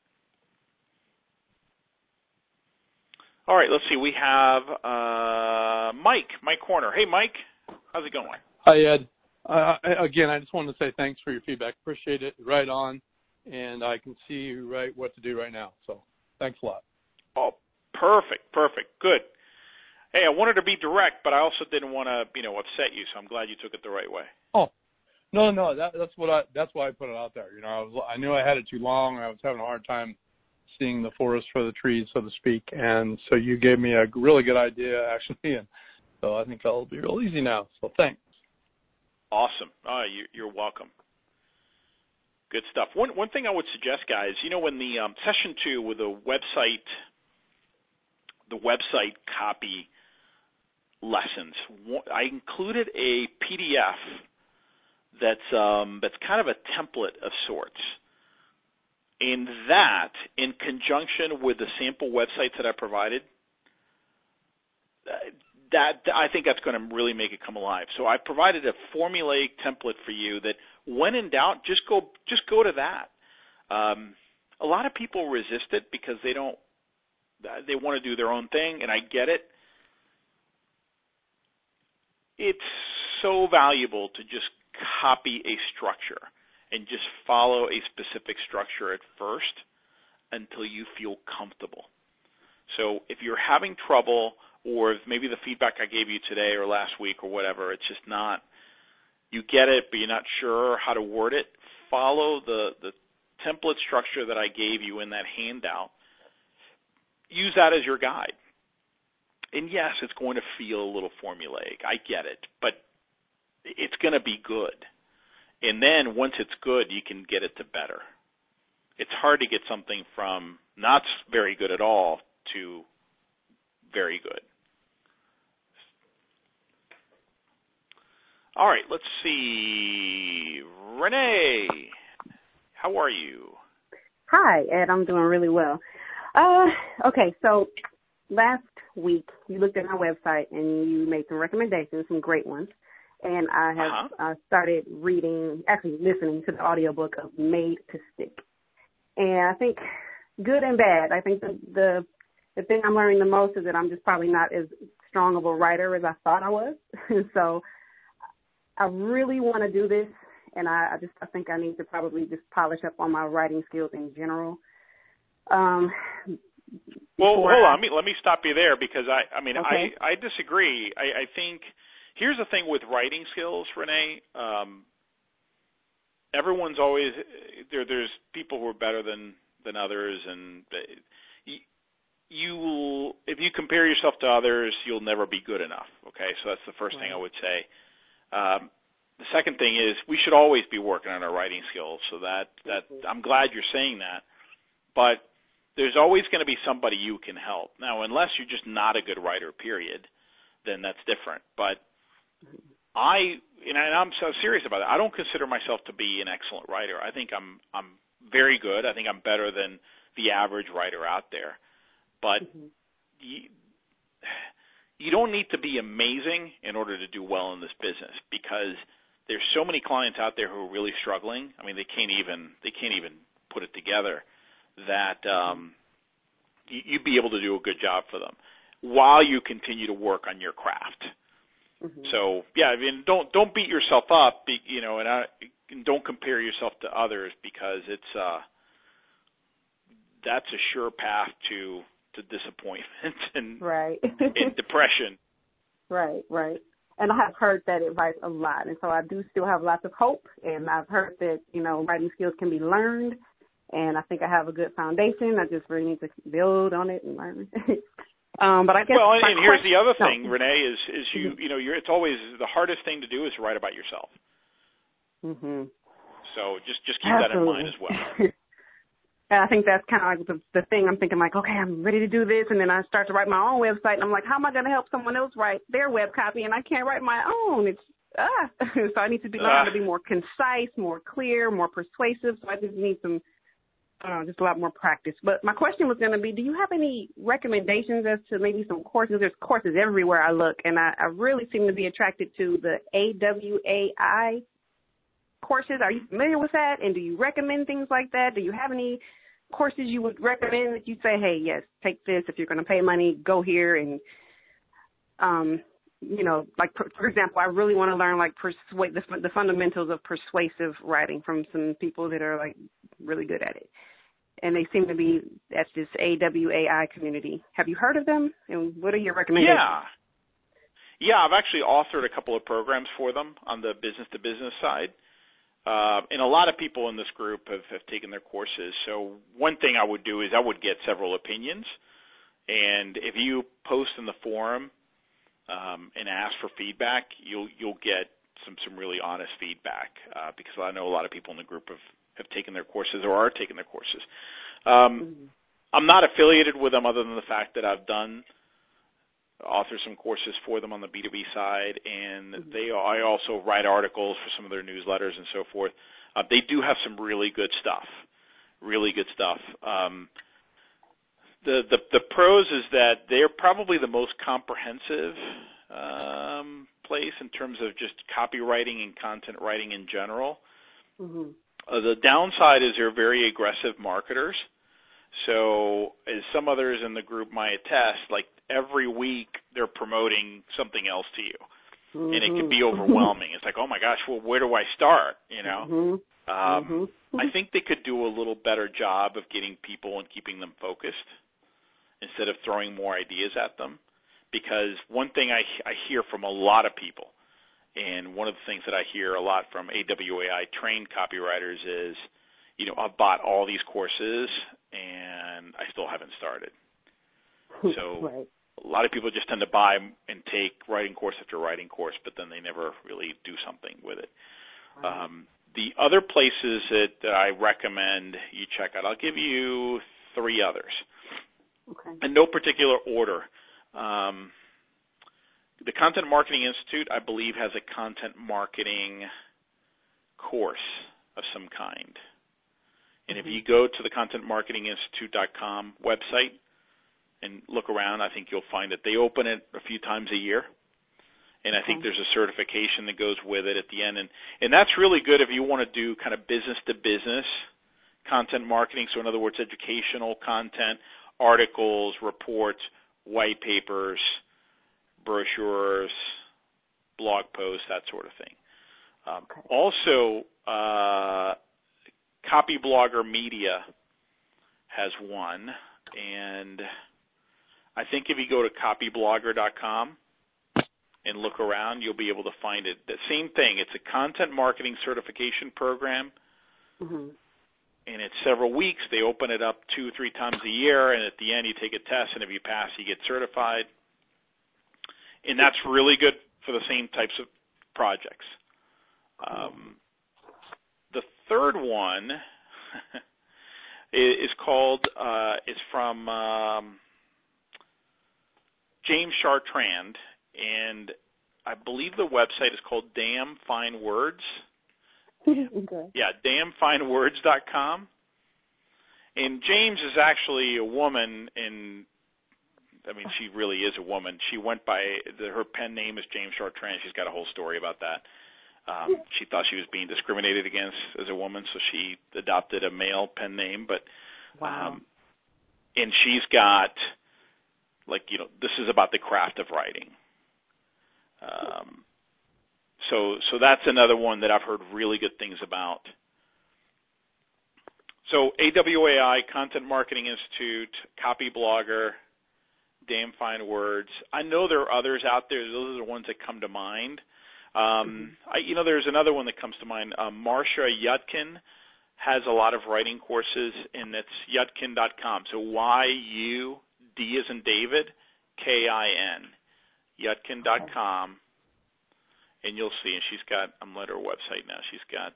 A: All right, let's see. We have Mike Corner. Hey, Mike. How's it going?
C: Hi, Ed. Again, I just wanted to say thanks for your feedback. Appreciate it. Right on. And I can see right what to do right now. So thanks a lot.
A: Oh, perfect. Good. Hey, I wanted to be direct, but I also didn't want to, upset you. So I'm glad you took it the right way.
C: Oh, no. That's why I put it out there. I knew I had it too long. I was having a hard time seeing the forest for the trees, so to speak. And so you gave me a really good idea, actually. And so I think it'll be real easy now. So thanks.
A: Awesome. You're welcome. Good stuff. One thing I would suggest, guys, when the session 2 with the website copy lessons, I included a PDF that's kind of a template of sorts. And that, in conjunction with the sample websites that I provided, that I think that's going to really make it come alive. So I provided a formulaic template for you that, when in doubt, just go to that. A lot of people resist it because they want to do their own thing, and I get it. It's so valuable to just copy a structure and just follow a specific structure at first until you feel comfortable. So if you're having trouble, or if maybe the feedback I gave you today or last week or whatever, it's just not, you get it, but you're not sure how to word it, follow the template structure that I gave you in that handout. Use that as your guide. And yes, it's going to feel a little formulaic. I get it, but it's going to be good. And then once it's good, you can get it to better. It's hard to get something from not very good at all to very good. All right, let's see. Renee, how are you?
E: Hi, Ed. I'm doing really well. Okay, so last week you looked at my website and you made some recommendations, some great ones. And I have started listening to the audiobook of Made to Stick. And I think good and bad. I think the thing I'm learning the most is that I'm just probably not as strong of a writer as I thought I was. So I really want to do this, and I think I need to probably just polish up on my writing skills in general.
A: Well, hold on. Let me stop you there, because
E: Okay.
A: I disagree. I think here's the thing with writing skills, Renee. Everyone's always there's people who are better than others, and if you compare yourself to others, you'll never be good enough. Okay, so that's the first thing I would say. The second thing is we should always be working on our writing skills. So that I'm glad you're saying that, but there's always going to be somebody you can help. Now, unless you're just not a good writer, period, then that's different. But I'm so serious about it. I don't consider myself to be an excellent writer. I think I'm very good. I think I'm better than the average writer out there. But you don't need to be amazing in order to do well in this business, because there's so many clients out there who are really struggling. I mean, they can't even put it together that you'd be able to do a good job for them while you continue to work on your craft. So yeah, I mean, don't beat yourself up, and don't compare yourself to others, because that's a sure path to disappointment and depression. Right.
E: And I have heard that advice a lot, and so I do still have lots of hope. And I've heard that writing skills can be learned, and I think I have a good foundation. I just really need to build on it and learn. But I guess.
A: Well, and here's the other thing, Renee, is it's always the hardest thing to do is to write about yourself. So just keep that in mind as well.
E: And I think that's kind of like the thing. I'm thinking like, okay, I'm ready to do this, and then I start to write my own website, and I'm like, how am I going to help someone else write their web copy, and I can't write my own? So I need to learn to be more concise, more clear, more persuasive. So I just need just a lot more practice. But my question was going to be, do you have any recommendations as to maybe some courses? There's courses everywhere I look, and I really seem to be attracted to the AWAI courses. Are you familiar with that? And do you recommend things like that? Do you have any courses you would recommend that you say, hey, yes, take this. If you're going to pay money, go here. And, like, for example, I really want to learn, like, the fundamentals of persuasive writing from some people that are, like, really good at it. And they seem to be at this AWAI community. Have you heard of them? And what are your recommendations?
A: Yeah, I've actually authored a couple of programs for them on the business-to-business side. And a lot of people in this group have taken their courses. So one thing I would do is I would get several opinions. And if you post in the forum and ask for feedback, you'll get some really honest feedback, because I know a lot of people in the group have taken their courses or are taking their courses. I'm not affiliated with them other than the fact that I've author some courses for them on the B2B side, and I also write articles for some of their newsletters and so forth. They do have some really good stuff. The pros is that they're probably the most comprehensive place in terms of just copywriting and content writing in general.
E: Mm-hmm.
A: The downside is they're very aggressive marketers. So as some others in the group might attest, like every week they're promoting something else to you.
E: Mm-hmm.
A: And it can be overwhelming. It's like, oh my gosh, well, where do I start? You know?
E: Mm-hmm.
A: I think they could do a little better job of getting people and keeping them focused instead of throwing more ideas at them. Because one thing I hear from a lot of people, and one of the things that I hear a lot from AWAI trained copywriters is, you know, I've bought all these courses and I still haven't started. So
E: right.
A: A lot of people just tend to buy and take writing course after writing course, but then they never really do something with it.
E: Right.
A: The other places that I recommend you check out, I'll give you 3 others.
E: Okay.
A: In no particular order. The Content Marketing Institute, I believe, has a content marketing course of some kind. And if you go to the contentmarketinginstitute.com website and look around, I think you'll find that they open it a few times a year. And I think there's a certification that goes with it at the end. And that's really good if you want to do kind of business-to-business content marketing. So in other words, educational content, articles, reports, white papers, brochures, blog posts, that sort of thing. Also, Copyblogger Media has one. And I think if you go to copyblogger.com and look around, you'll be able to find it. The same thing. It's a content marketing certification program,
E: Mm-hmm.
A: and it's several weeks. They open it up 2-3 times a year, and at the end you take a test, and if you pass, you get certified. And that's really good for the same types of projects. The third one is called, it's from James Chartrand, and I believe the website is called Damn Fine Words.
E: Okay.
A: Yeah, damnfinewords.com. And James is actually a woman, and I mean, she really is a woman. She went by, her pen name is James Chartrand. She's got a whole story about that. She thought she was being discriminated against as a woman, so she adopted a male pen name. But,
E: wow.
A: And she's got, like, you know, this is about the craft of writing. So that's another one that I've heard really good things about. So AWAI, Content Marketing Institute, Copyblogger, Damn Fine Words. I know there are others out there. Those are the ones that come to mind. There's another one that comes to mind. Marcia Yudkin has a lot of writing courses, and it's yudkin.com. So Y-U-D as in David, K-I-N, yudkin.com. And you'll see, and she's got, I'm at her website now, she's got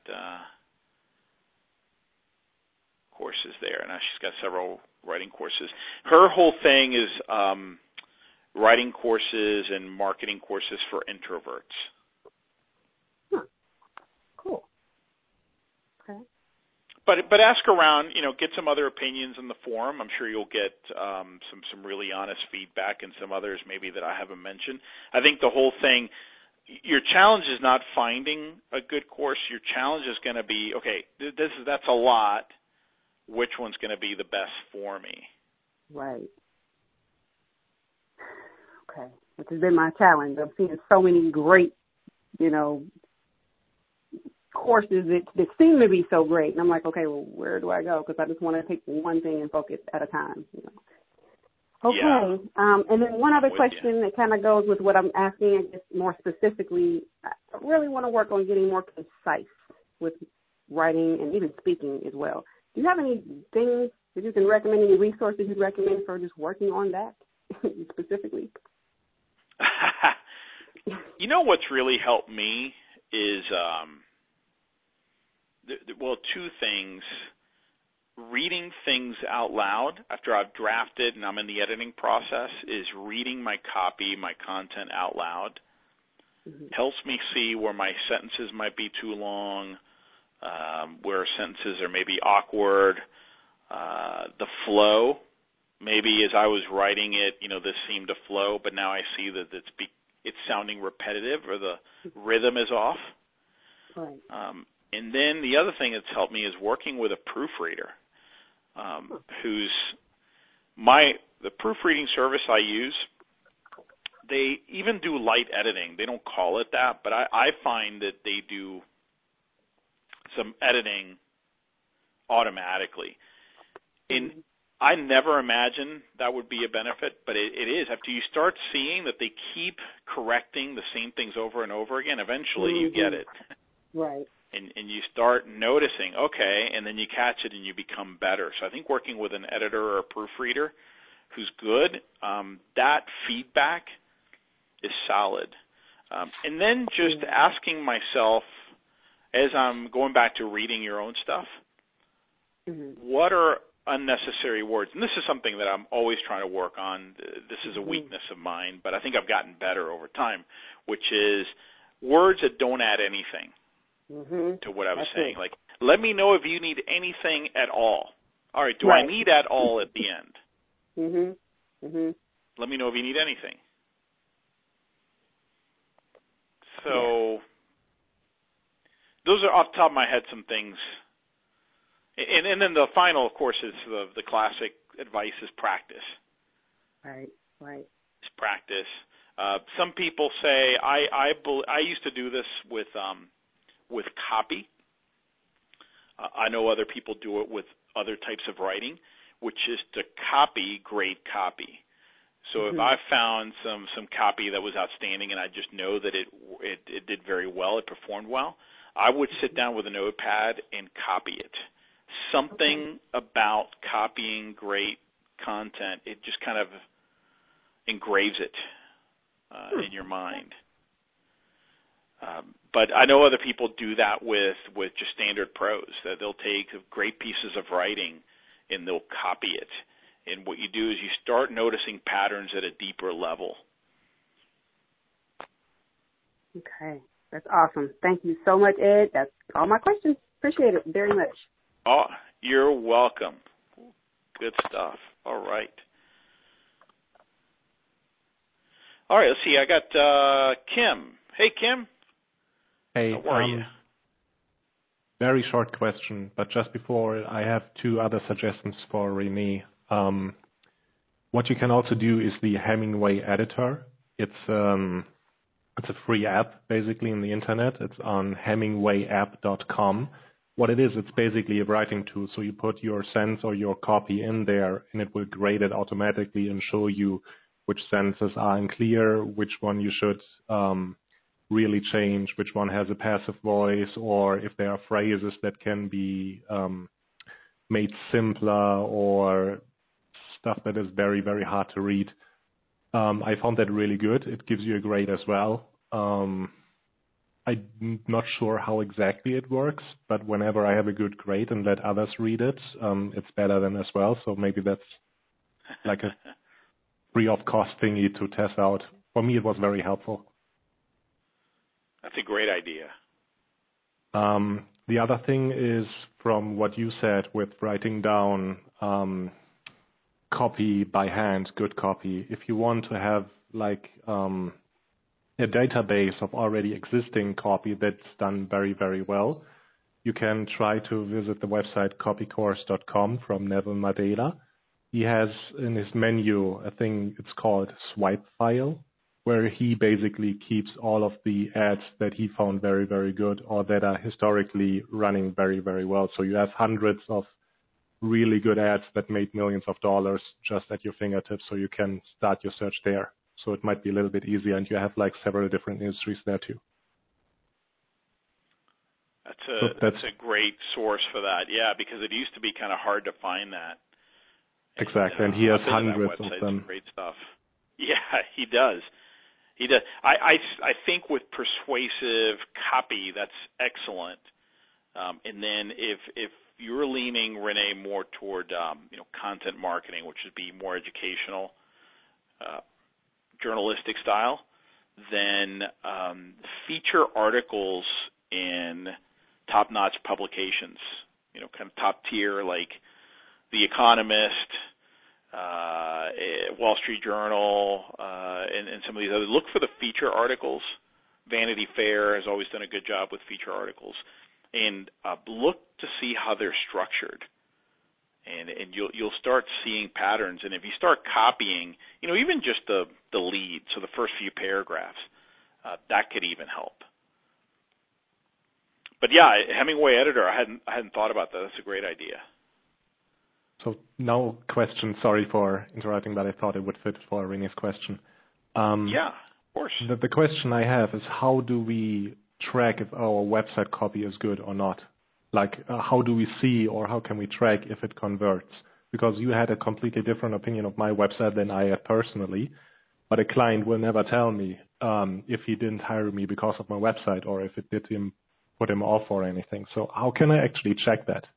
A: courses there. Now she's got several writing courses. Her whole thing is writing courses and marketing courses for introverts.
E: Huh. Cool. Okay.
A: But ask around, get some other opinions in the forum. I'm sure you'll get some really honest feedback, and some others maybe that I haven't mentioned. I think the whole thing, your challenge is not finding a good course. Your challenge is going to be, okay, that's a lot. Which one's going to be the best for me?
E: Right. Okay. Which has been my challenge. I'm seeing so many great, courses that seem to be so great. And I'm like, okay, well, where do I go? Because I just want to take one thing and focus at a time. Okay.
A: Yeah.
E: And then one other question that kind of goes with what I'm asking, I guess more specifically, I really want to work on getting more concise with writing and even speaking as well. Do you have any things that you can recommend, any resources you'd recommend for just working on that specifically?
A: What's really helped me is, two things. Reading things out loud after I've drafted and I'm in the editing process is reading my copy, my content out loud. Mm-hmm. Helps me see where my sentences might be too long, where sentences are maybe awkward, the flow maybe as I was writing it, this seemed to flow, but now I see that it's sounding repetitive or the rhythm is off.
E: Right.
A: And then the other thing that's helped me is working with a proofreader, the proofreading service I use. They even do light editing. They don't call it that, but I find that they do some editing automatically. And I never imagined that would be a benefit, but it is. After you start seeing that they keep correcting the same things over and over again, eventually you get it.
E: Right.
A: And you start noticing, okay, and then you catch it and you become better. So I think working with an editor or a proofreader who's good, that feedback is solid. And then just asking myself, as I'm going back to reading your own stuff, what are unnecessary words? And this is something that I'm always trying to work on. This is a weakness of mine, but I think I've gotten better over time, which is words that don't add anything to what I was saying. Like, let me know if you need anything at all. All right, do I need at all at the end? Let me know if you need anything. So those are off the top of my head some things. And then the final, of course, is the classic advice is practice. Right. It's practice. Some people say I used to do this with copy. I know other people do it with other types of writing, which is to copy great copy. So if I found some copy that was outstanding and I just know that it did very well, it performed well, I would sit down with a notepad and copy it. Something about copying great content, it just kind of engraves it in your mind. But I know other people do that with just standard prose, that they'll take great pieces of writing and they'll copy it. And what you do is you start noticing patterns at a deeper level.
E: Okay. That's awesome. Thank you so much, Ed. That's all my questions. Appreciate it very much.
A: Oh, you're welcome. Good stuff. All right. All right, let's see. I got Kim. Hey, Kim.
B: Hey,
A: how are you?
B: Very short question, but just before, I have two other suggestions for Renee. What you can also do is the Hemingway editor. It's a free app, basically, in the internet. It's on hemingwayapp.com. What it is, it's basically a writing tool. So you put your sentence or your copy in there, and it will grade it automatically and show you which sentences are unclear, which one you should really change, which one has a passive voice, or if there are phrases that can be made simpler, or stuff that is very, very hard to read. I found that really good. It gives you a grade as well. I'm not sure how exactly it works, but whenever I have a good grade and let others read it, it's better than as well. So maybe that's like a free of cost thingy to test out. For me, it was very helpful.
A: That's a great idea.
B: The other thing is from what you said with writing down copy by hand, good copy. If you want to have like a database of already existing copy that's done very, very well, you can try to visit the website copycourse.com from Neville Madela. He has in his menu a thing, it's called Swipe File, where he basically keeps all of the ads that he found very, very good or that are historically running very, very well. So you have hundreds of really good ads that made millions of dollars just at your fingertips, so you can start your search there. So it might be a little bit easier, and you have like several different industries there too.
A: That's a great source for that, yeah, because it used to be kind of hard to find that.
B: Exactly, and he has hundreds of them.
A: Great stuff. Yeah, he does. He does. I think with persuasive copy, that's excellent. And then if you're leaning, Renee, more toward content marketing, which would be more educational, journalistic style, then feature articles in top-notch publications, kind of top tier, like The Economist, Wall Street Journal, and some of these others. Look for the feature articles. Vanity Fair has always done a good job with feature articles. And look to see how they're structured. And you'll start seeing patterns. And if you start copying, even just the lead, so the first few paragraphs, that could even help. But yeah, Hemingway editor, I hadn't thought about that. That's a great idea.
B: So now question, sorry for interrupting, but I thought it would fit for René's question.
A: Yeah, of course.
B: The question I have is, how do we track if our website copy is good or not? Like, how do we see, or how can we track if it converts? Because you had a completely different opinion of my website than I had personally, but a client will never tell me if he didn't hire me because of my website, or if it put him off or anything. So how can I actually check that?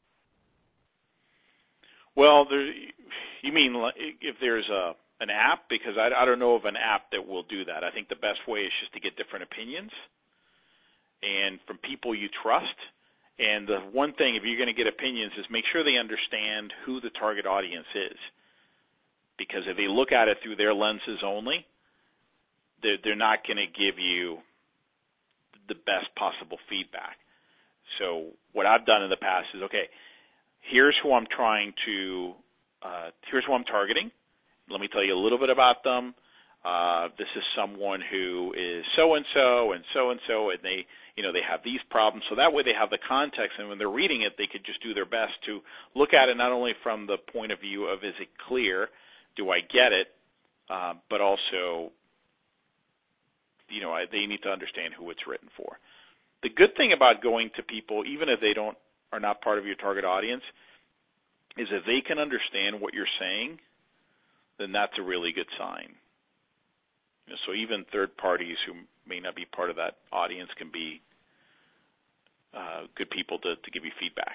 A: Well, you mean if there's an app? Because I don't know of an app that will do that. I think the best way is just to get different opinions and from people you trust. And the one thing, if you're going to get opinions, is make sure they understand who the target audience is. Because if they look at it through their lenses only, they're not going to give you the best possible feedback. So what I've done in the past is, okay, here's who I'm here's who I'm targeting. Let me tell you a little bit about them. This is someone who is so-and-so and so-and-so, and they have these problems. So that way they have the context, and when they're reading it, they could just do their best to look at it not only from the point of view of, is it clear, do I get it, but also, they need to understand who it's written for. The good thing about going to people, even if they are not part of your target audience, is if they can understand what you're saying, then that's a really good sign. So even third parties who may not be part of that audience can be good people to give you feedback.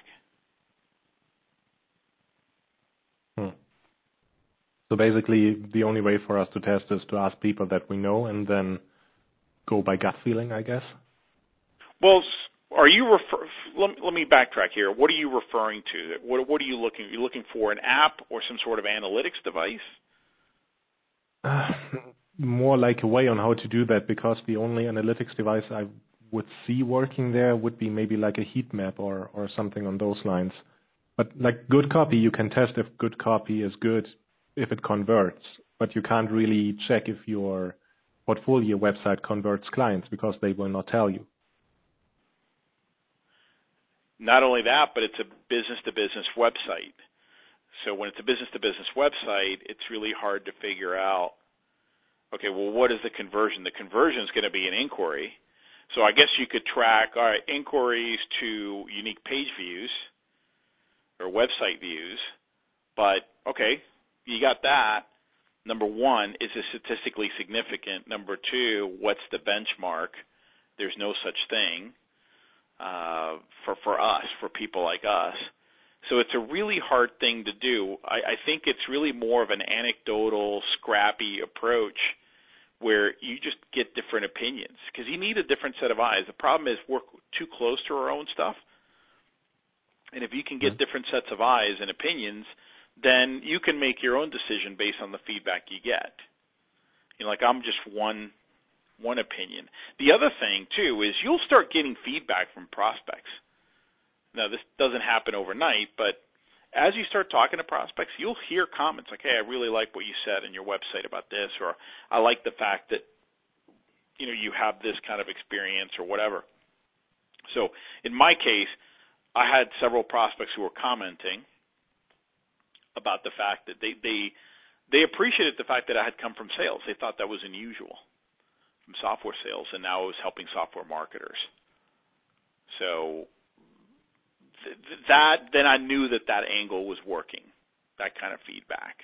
B: So basically, the only way for us to test is to ask people that we know and then go by gut feeling, I guess?
A: Well, are you let me backtrack here. What are you referring to? What are you looking? Are you looking for an app or some sort of analytics device?
B: More like a way on how to do that, because the only analytics device I would see working there would be maybe like a heat map or something on those lines. But like good copy, you can test if good copy is good if it converts, but you can't really check if your portfolio website converts clients because they will not tell you.
A: Not only that, but it's a business-to-business website. So when it's a business-to-business website, it's really hard to figure out, okay, well, what is the conversion? The conversion is going to be an inquiry. So I guess you could track, all right, inquiries to unique page views or website views. But, okay, you got that. Number one, is it statistically significant? Number two, what's the benchmark? There's no such thing for us, for people like us. So it's a really hard thing to do. I think it's really more of an anecdotal, scrappy approach where you just get different opinions because you need a different set of eyes. The problem is we're too close to our own stuff. And if you can get different sets of eyes and opinions, then you can make your own decision based on the feedback you get. Like I'm just one opinion. The other thing, too, is you'll start getting feedback from prospects. Now, this doesn't happen overnight, but as you start talking to prospects, you'll hear comments like, hey, I really like what you said in your website about this, or I like the fact that, you have this kind of experience or whatever. So in my case, I had several prospects who were commenting about the fact that they appreciated the fact that I had come from sales. They thought that was unusual from software sales, and now I was helping software marketers. So then I knew that angle was working, that kind of feedback.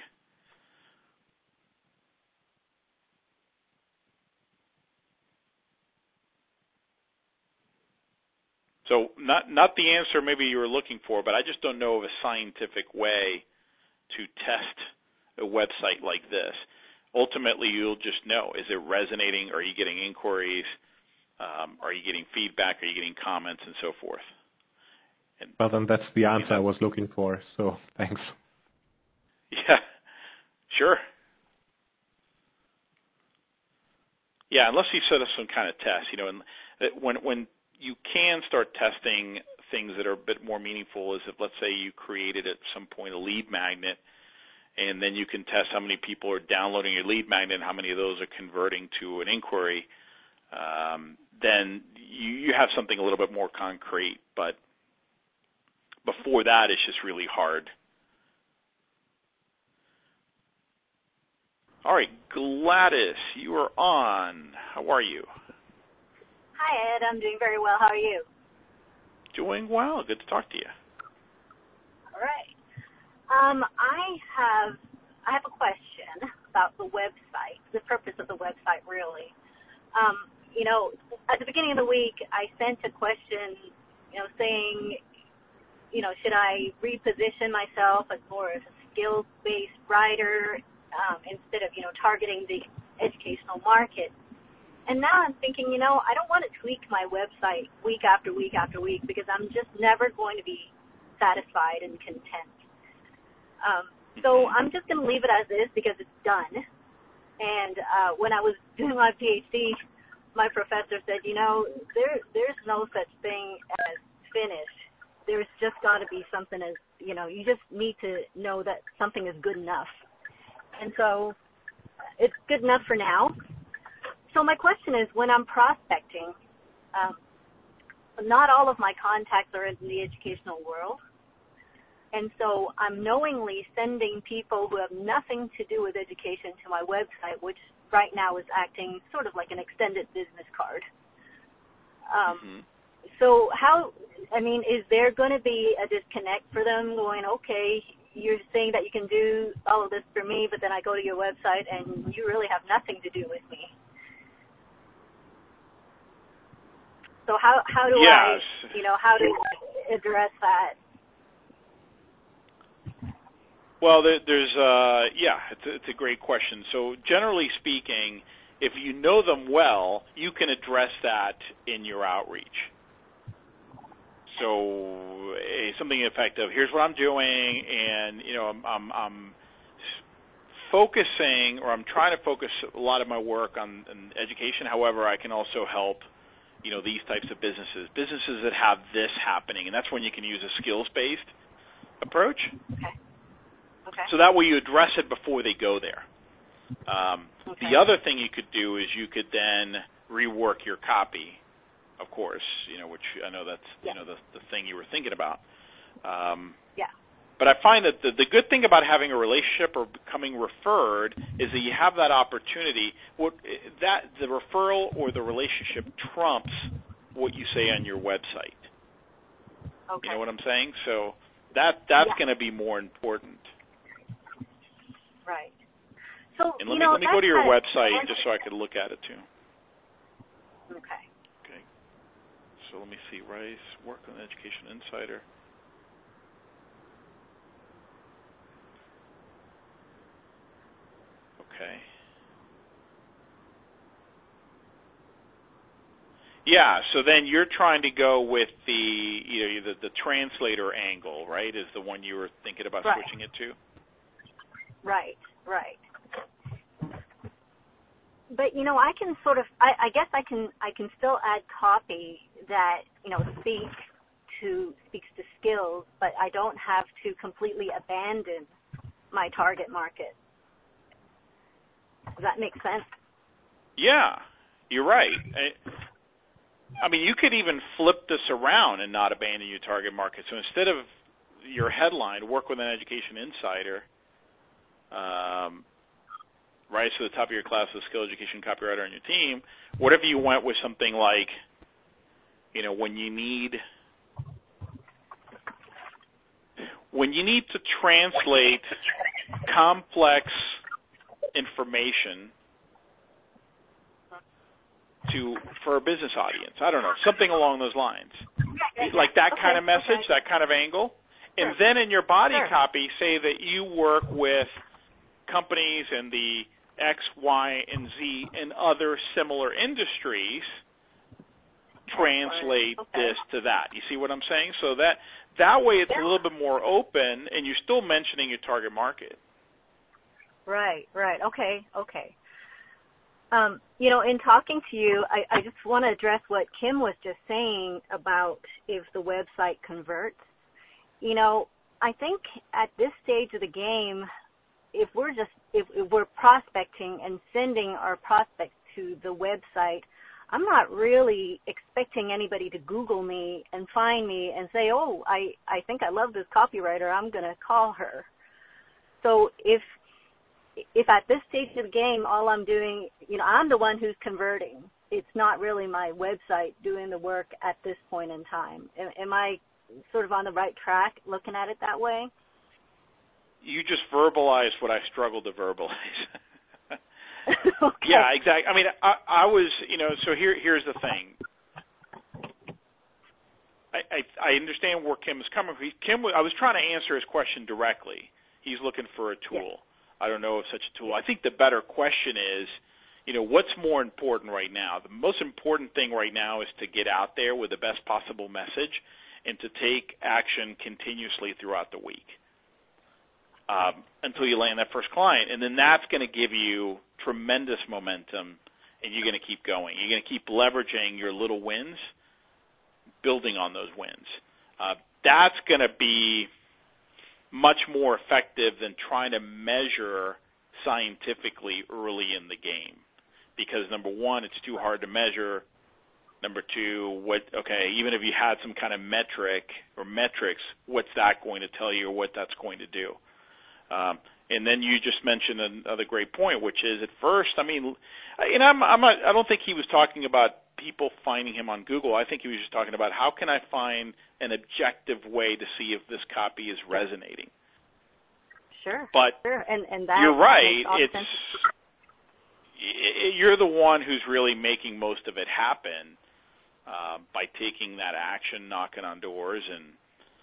A: So not the answer maybe you were looking for, but I just don't know of a scientific way to test a website like this. Ultimately, you'll just know, is it resonating? Are you getting inquiries? Are you getting feedback? Are you getting comments and so forth?
B: Well, then that's the answer I was looking for, so thanks.
A: Yeah. Sure. Yeah, unless you set up some kind of test, and when you can start testing things that are a bit more meaningful is if, let's say, you created at some point a lead magnet, and then you can test how many people are downloading your lead magnet and how many of those are converting to an inquiry, then you have something a little bit more concrete. But before that, it's just really hard. All right, Gladys, you are on. How are you?
F: Hi, Ed. I'm doing very well. How are you?
A: Doing well. Good to talk to you.
F: All right. I have a question about the website, the purpose of the website, really. At the beginning of the week, I sent a question, saying, should I reposition myself as more of a skills-based writer instead of, targeting the educational market? And now I'm thinking, I don't want to tweak my website week after week after week because I'm just never going to be satisfied and content. So I'm just going to leave it as is because it's done. And when I was doing my PhD, my professor said, there's no such thing as finished. There's just got to be something as, you just need to know that something is good enough. And so it's good enough for now. So my question is, when I'm prospecting, not all of my contacts are in the educational world. And so I'm knowingly sending people who have nothing to do with education to my website, which right now is acting sort of like an extended business card. So is there going to be a disconnect for them going, okay, you're saying that you can do all of this for me, but then I go to your website and you really have nothing to do with me? So how do
A: yes.
F: how do I address that?
A: Well, there's it's a great question. So generally speaking, if you know them well, you can address that in your outreach. So something effective. Here's what I'm doing, and I'm focusing, or I'm trying to focus a lot of my work on education. However, I can also help these types of businesses that have this happening, and that's when you can use a skills-based approach.
F: Okay.
A: So that way you address it before they go there. The other thing you could do is you could then rework your copy, of course, which I know that's the thing you were thinking about. But I find that the good thing about having a relationship or becoming referred is that you have that opportunity. The referral or the relationship trumps what you say on your website.
F: Okay.
A: You know what I'm saying? So that's going to be more important.
F: Right. So
A: and let me go to your website just so I could look at it too.
F: Okay.
A: So let me see. Rice, work on Education Insider. Okay. Yeah, so then you're trying to go with the translator angle, right? Is the one you were thinking about switching it to? Right.
F: But I can sort of I guess I can still add copy that speaks to skills, but I don't have to completely abandon my target market. Does that make sense?
A: Yeah, you're right. I mean, you could even flip this around and not abandon your target market. So instead of your headline, work with an Education Insider, rise to the top of your class as a skill education copywriter on your team, what if you went with something like, when you need to translate complex information for a business audience. I don't know, something along those lines. Like that kind of message, that kind of angle. And then in your body copy, say that you work with companies in the X, Y, and Z and other similar industries, translate this to that. You see what I'm saying? So that way it's a little bit more open, and you're still mentioning your target market.
F: Right. Okay. In talking to you, I just want to address what Kim was just saying about if the website converts. I think at this stage of the game, if we're prospecting and sending our prospects to the website, I'm not really expecting anybody to Google me and find me and say, oh, I think I love this copywriter, I'm going to call her. So if at this stage of the game, all I'm doing, I'm the one who's converting. It's not really my website doing the work at this point in time. Am I sort of on the right track looking at it that way?
A: You just verbalized what I struggled to verbalize.
F: Okay.
A: Yeah, exactly. I mean, I was, so here's the thing. I understand where Kim is coming from. I was trying to answer his question directly. He's looking for a tool. Yeah. I don't know of such a tool. I think the better question is, what's more important right now? The most important thing right now is to get out there with the best possible message and to take action continuously throughout the week until you land that first client. And then that's going to give you tremendous momentum, and you're going to keep going. You're going to keep leveraging your little wins, building on those wins. That's going to be much more effective than trying to measure scientifically early in the game. Because, number one, it's too hard to measure. Number two, even if you had some kind of metric or metrics, what's that going to tell you or what that's going to do? And then you just mentioned another great point, which is at first, I don't think he was talking about people finding him on Google. I think he was just talking about how can I find an objective way to see if this copy is resonating.
F: Sure.
A: But
F: sure. And that
A: you're right. You're the one who's really making most of it happen by taking that action, knocking on doors, and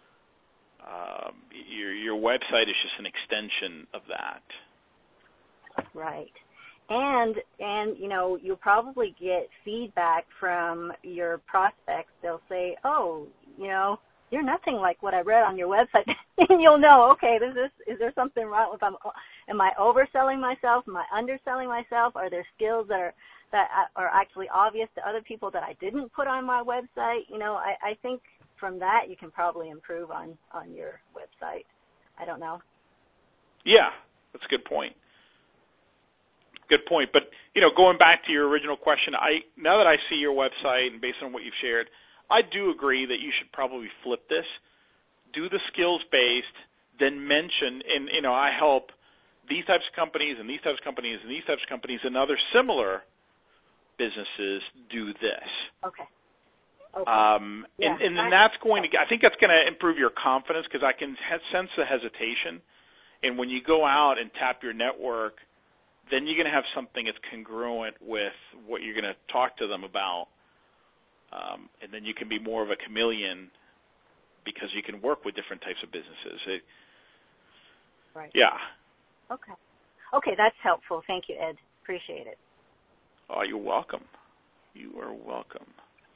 A: your website is just an extension of that.
F: Right. And you'll probably get feedback from your prospects. They'll say, oh, you're nothing like what I read on your website. And you'll know, okay, is there something wrong with am I overselling myself? Am I underselling myself? Are there skills that are actually obvious to other people that I didn't put on my website? I think from that you can probably improve on your website. I don't know.
A: Yeah, that's a good point. Good point. But, going back to your original question, now that I see your website and based on what you've shared, I do agree that you should probably flip this, do the skills-based, then mention, and, I help these types of companies and these types of companies and these types of companies and other similar businesses do this.
F: Okay.
A: And then that's going to, I think that's going to improve your confidence because I can sense the hesitation. And when you go out and tap your network, then you're going to have something that's congruent with what you're going to talk to them about. And then you can be more of a chameleon because you can work with different types of businesses.
F: Right.
A: Yeah.
F: Okay, that's helpful. Thank you, Ed. Appreciate it.
A: Oh, you're welcome. You are welcome.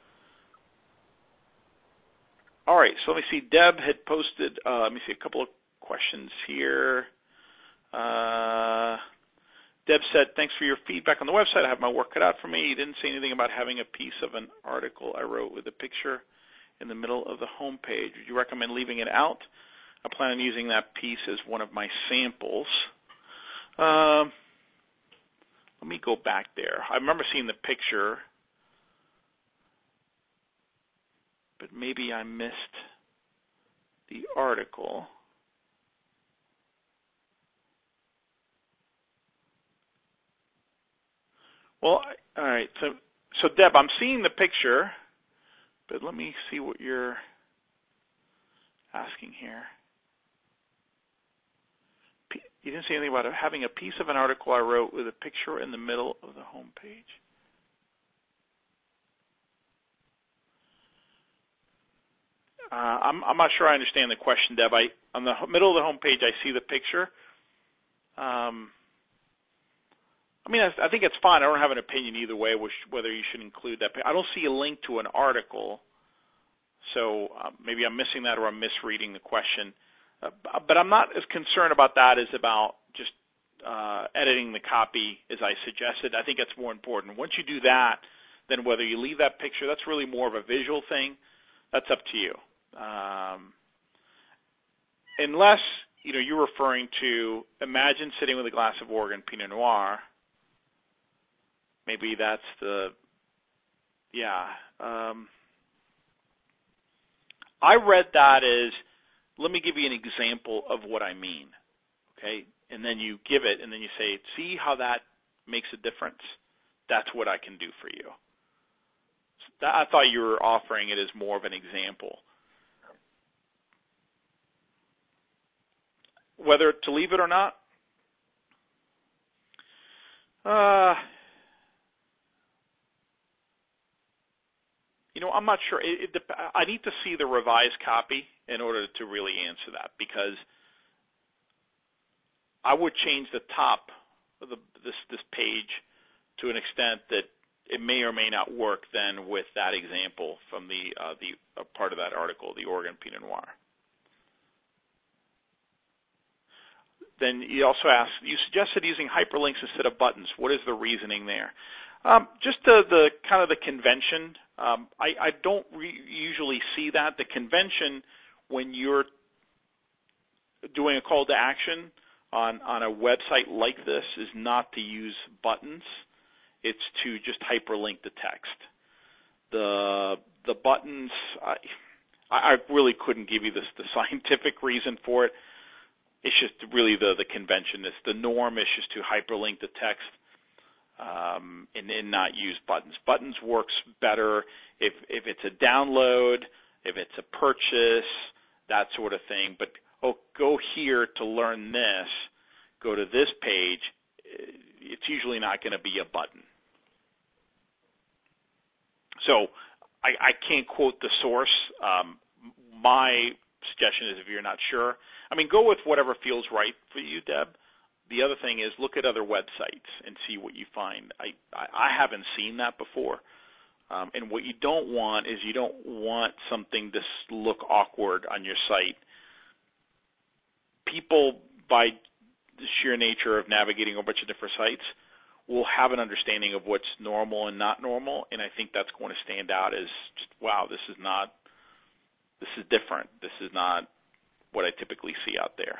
A: All right, so let me see. Deb had posted, let me see a couple of questions here. Deb said, thanks for your feedback on the website. I have my work cut out for me. You didn't say anything about having a piece of an article I wrote with a picture in the middle of the home page. Would you recommend leaving it out? I plan on using that piece as one of my samples. Let me go back there. I remember seeing the picture, but maybe I missed the article. Well, all right. So Deb, I'm seeing the picture, but let me see what you're asking here. You didn't say anything about having a piece of an article I wrote with a picture in the middle of the home page. I'm not sure I understand the question, Deb. On the middle of the home page, I see the picture. I think it's fine. I don't have an opinion either way, whether you should include that. I don't see a link to an article, so maybe I'm missing that or I'm misreading the question. But I'm not as concerned about that as about just editing the copy as I suggested. I think that's more important. Once you do that, then whether you leave that picture, that's really more of a visual thing. That's up to you. Unless you're referring to, imagine sitting with a glass of Oregon Pinot Noir. Maybe that's I read that as, let me give you an example of what I mean, okay? And then you give it, and then you say, see how that makes a difference? That's what I can do for you. So I thought you were offering it as more of an example. Whether to leave it or not, I'm not sure. I need to see the revised copy in order to really answer that, because I would change the top of this page to an extent that it may or may not work then with that example from the part of that article, the Oregon Pinot Noir. Then you also asked, you suggested using hyperlinks instead of buttons. What is the reasoning there? Just the kind of the convention. I don't usually see that. The convention when you're doing a call to action on a website like this is not to use buttons. It's to just hyperlink the text. The buttons, I really couldn't give you the scientific reason for it. It's just really the convention. The norm is just to hyperlink the text and not use buttons. Buttons works better if it's a download, if it's a purchase, that sort of thing. But go here to learn this, go to this page, it's usually not going to be a button. So I can't quote the source. My suggestion is, if you're not sure, go with whatever feels right for you, Deb. The other thing is look at other websites and see what you find. I haven't seen that before. And what you don't want is you don't want something to look awkward on your site. People, by the sheer nature of navigating a bunch of different sites, will have an understanding of what's normal and not normal, and I think that's going to stand out as just, wow, this is different. This is not what I typically see out there.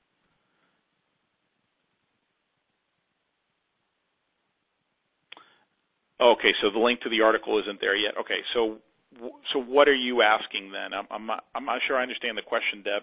A: Okay, so the link to the article isn't there yet. Okay, so what are you asking then? I'm not sure I understand the question, Deb.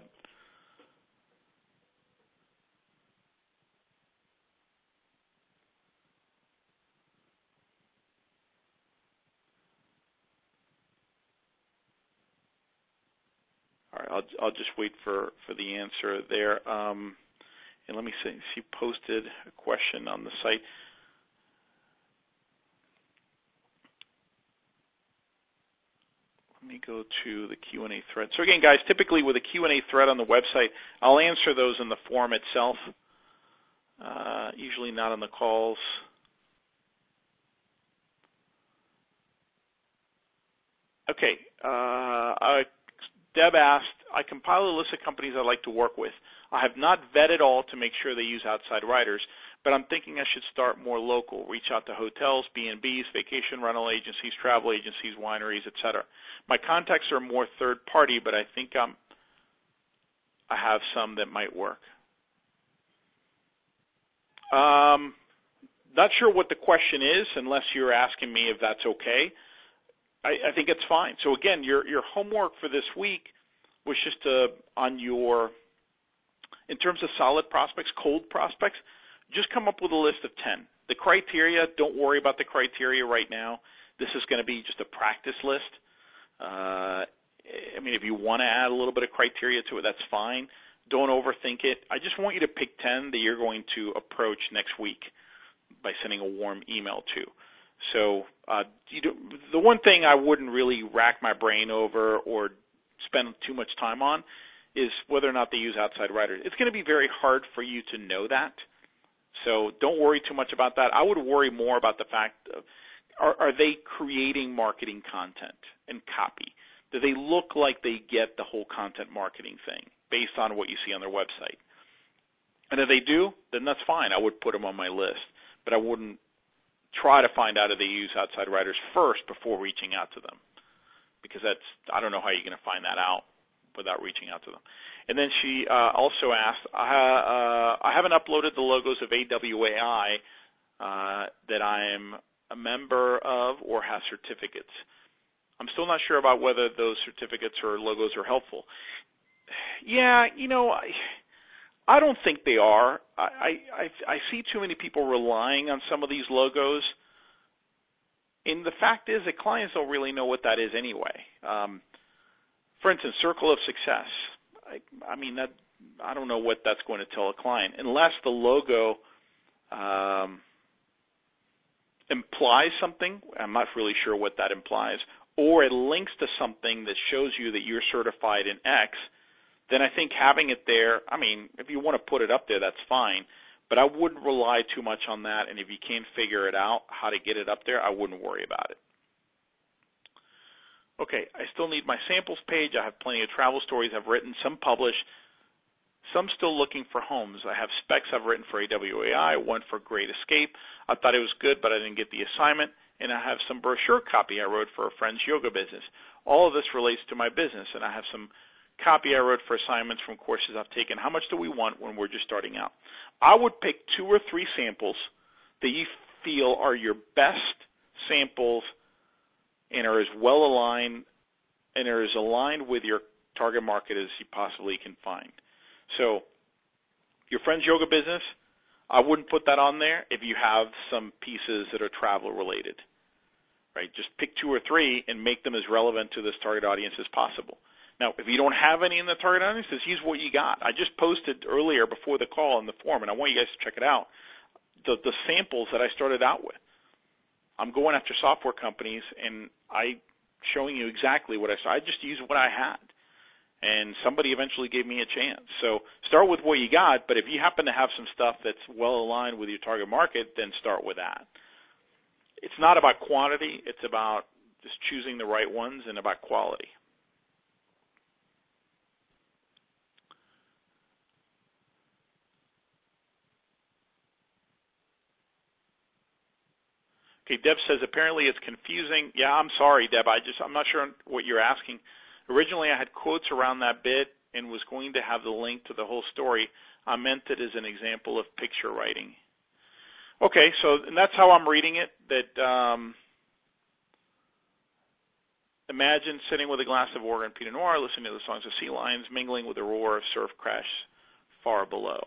A: All right, I'll just wait for the answer there. And let me see. She posted a question on the site. Let me go to the Q&A thread. So again, guys, typically with a Q&A thread on the website, I'll answer those in the form itself, usually not on the calls. Okay, Deb asked, I compile a list of companies I'd like to work with. I have not vetted all to make sure they use outside writers, but I'm thinking I should start more local, reach out to hotels, B&Bs, vacation rental agencies, travel agencies, wineries, etc. My contacts are more third party, but I think I have some that might work. Not sure what the question is, unless you're asking me if that's okay. I think it's fine. So again, your homework for this week was just in terms of solid prospects, cold prospects, just come up with a list of 10. The criteria, don't worry about the criteria right now. This is going to be just a practice list. If you want to add a little bit of criteria to it, that's fine. Don't overthink it. I just want you to pick 10 that you're going to approach next week by sending a warm email to. So the one thing I wouldn't really rack my brain over or spend too much time on is whether or not they use outside writers. It's going to be very hard for you to know that. So don't worry too much about that. I would worry more about the fact of, are they creating marketing content and copy? Do they look like they get the whole content marketing thing based on what you see on their website? And if they do, then that's fine. I would put them on my list. But I wouldn't try to find out if they use outside writers first before reaching out to them, because I don't know how you're going to find that out without reaching out to them. And then she also asked, I haven't uploaded the logos of AWAI that I'm a member of or have certificates. I'm still not sure about whether those certificates or logos are helpful. Yeah, I don't think they are. I see too many people relying on some of these logos. And the fact is that clients don't really know what that is anyway. For instance, Circle of Success. I don't know what that's going to tell a client unless the logo implies something. I'm not really sure what that implies. Or it links to something that shows you that you're certified in X. Then I think having it there, if you want to put it up there, that's fine. But I wouldn't rely too much on that, and if you can't figure it out, how to get it up there, I wouldn't worry about it. Okay, I still need my samples page. I have plenty of travel stories I've written, some published, some still looking for homes. I have specs I've written for AWAI, one for Great Escape. I thought it was good, but I didn't get the assignment. And I have some brochure copy I wrote for a friend's yoga business. All of this relates to my business, and I have some copy I wrote for assignments from courses I've taken. How much do we want when we're just starting out? I would pick 2 or 3 samples that you feel are your best samples and are as well aligned and are as aligned with your target market as you possibly can find. So your friend's yoga business, I wouldn't put that on there if you have some pieces that are travel related, right? Just pick 2 or 3 and make them as relevant to this target audience as possible. Now, if you don't have any in the target audience, just use what you got. I just posted earlier before the call in the forum, and I want you guys to check it out, the samples that I started out with. I'm going after software companies, and I'm showing you exactly what I saw. I just used what I had, and somebody eventually gave me a chance. So start with what you got, but if you happen to have some stuff that's well aligned with your target market, then start with that. It's not about quantity. It's about just choosing the right ones and about quality. Okay, Deb says, apparently it's confusing. Yeah, I'm sorry, Deb. I'm not sure what you're asking. Originally, I had quotes around that bit and was going to have the link to the whole story. I meant it as an example of picture writing. Okay, and that's how I'm reading it, that imagine sitting with a glass of Oregon Pinot Noir, listening to the songs of sea lions, mingling with the roar of surf crash far below.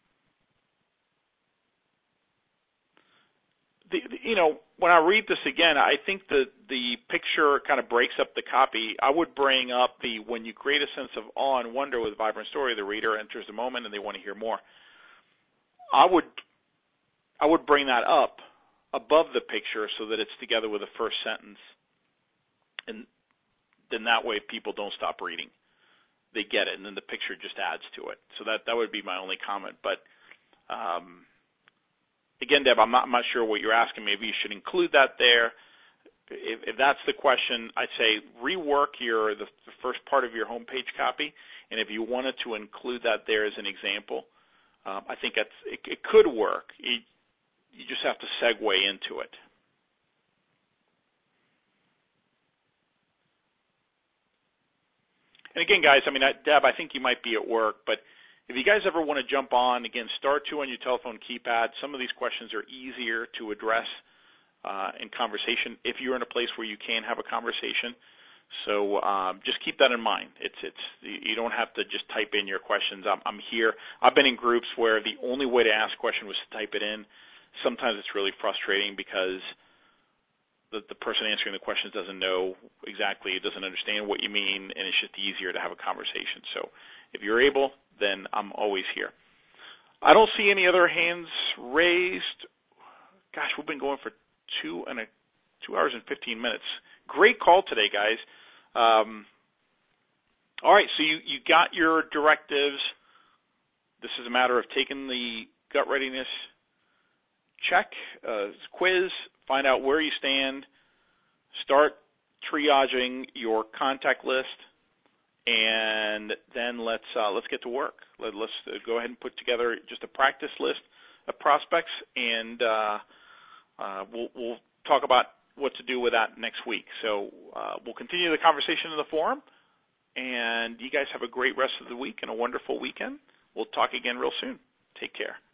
A: When I read this again, I think that the picture kind of breaks up the copy. I would bring up when you create a sense of awe and wonder with a vibrant story, the reader enters the moment and they want to hear more. I would bring that up above the picture so that it's together with the first sentence. And then that way people don't stop reading. They get it, and then the picture just adds to it. So that would be my only comment. But again, Deb, I'm not sure what you're asking. Maybe you should include that there. If that's the question, I'd say rework the first part of your homepage copy, and if you wanted to include that there as an example, I think it could work. You just have to segue into it. And again, guys, Deb, I think you might be at work, but if you guys ever want to jump on, again, star 2 on your telephone keypad. Some of these questions are easier to address in conversation if you're in a place where you can have a conversation. So just keep that in mind. You don't have to just type in your questions. I'm here. I've been in groups where the only way to ask a question was to type it in. Sometimes it's really frustrating because the person answering the questions doesn't know exactly, doesn't understand what you mean, and it's just easier to have a conversation. So if you're able, then I'm always here. I don't see any other hands raised. Gosh, we've been going for 2 hours and 15 minutes. Great call today, guys. All right, so you got your directives. This is a matter of taking the gut readiness check, quiz, find out where you stand, start triaging your contact list, and then let's get to work. Let's go ahead and put together just a practice list of prospects, and we'll talk about what to do with that next week. So we'll continue the conversation in the forum, and you guys have a great rest of the week and a wonderful weekend. We'll talk again real soon. Take care.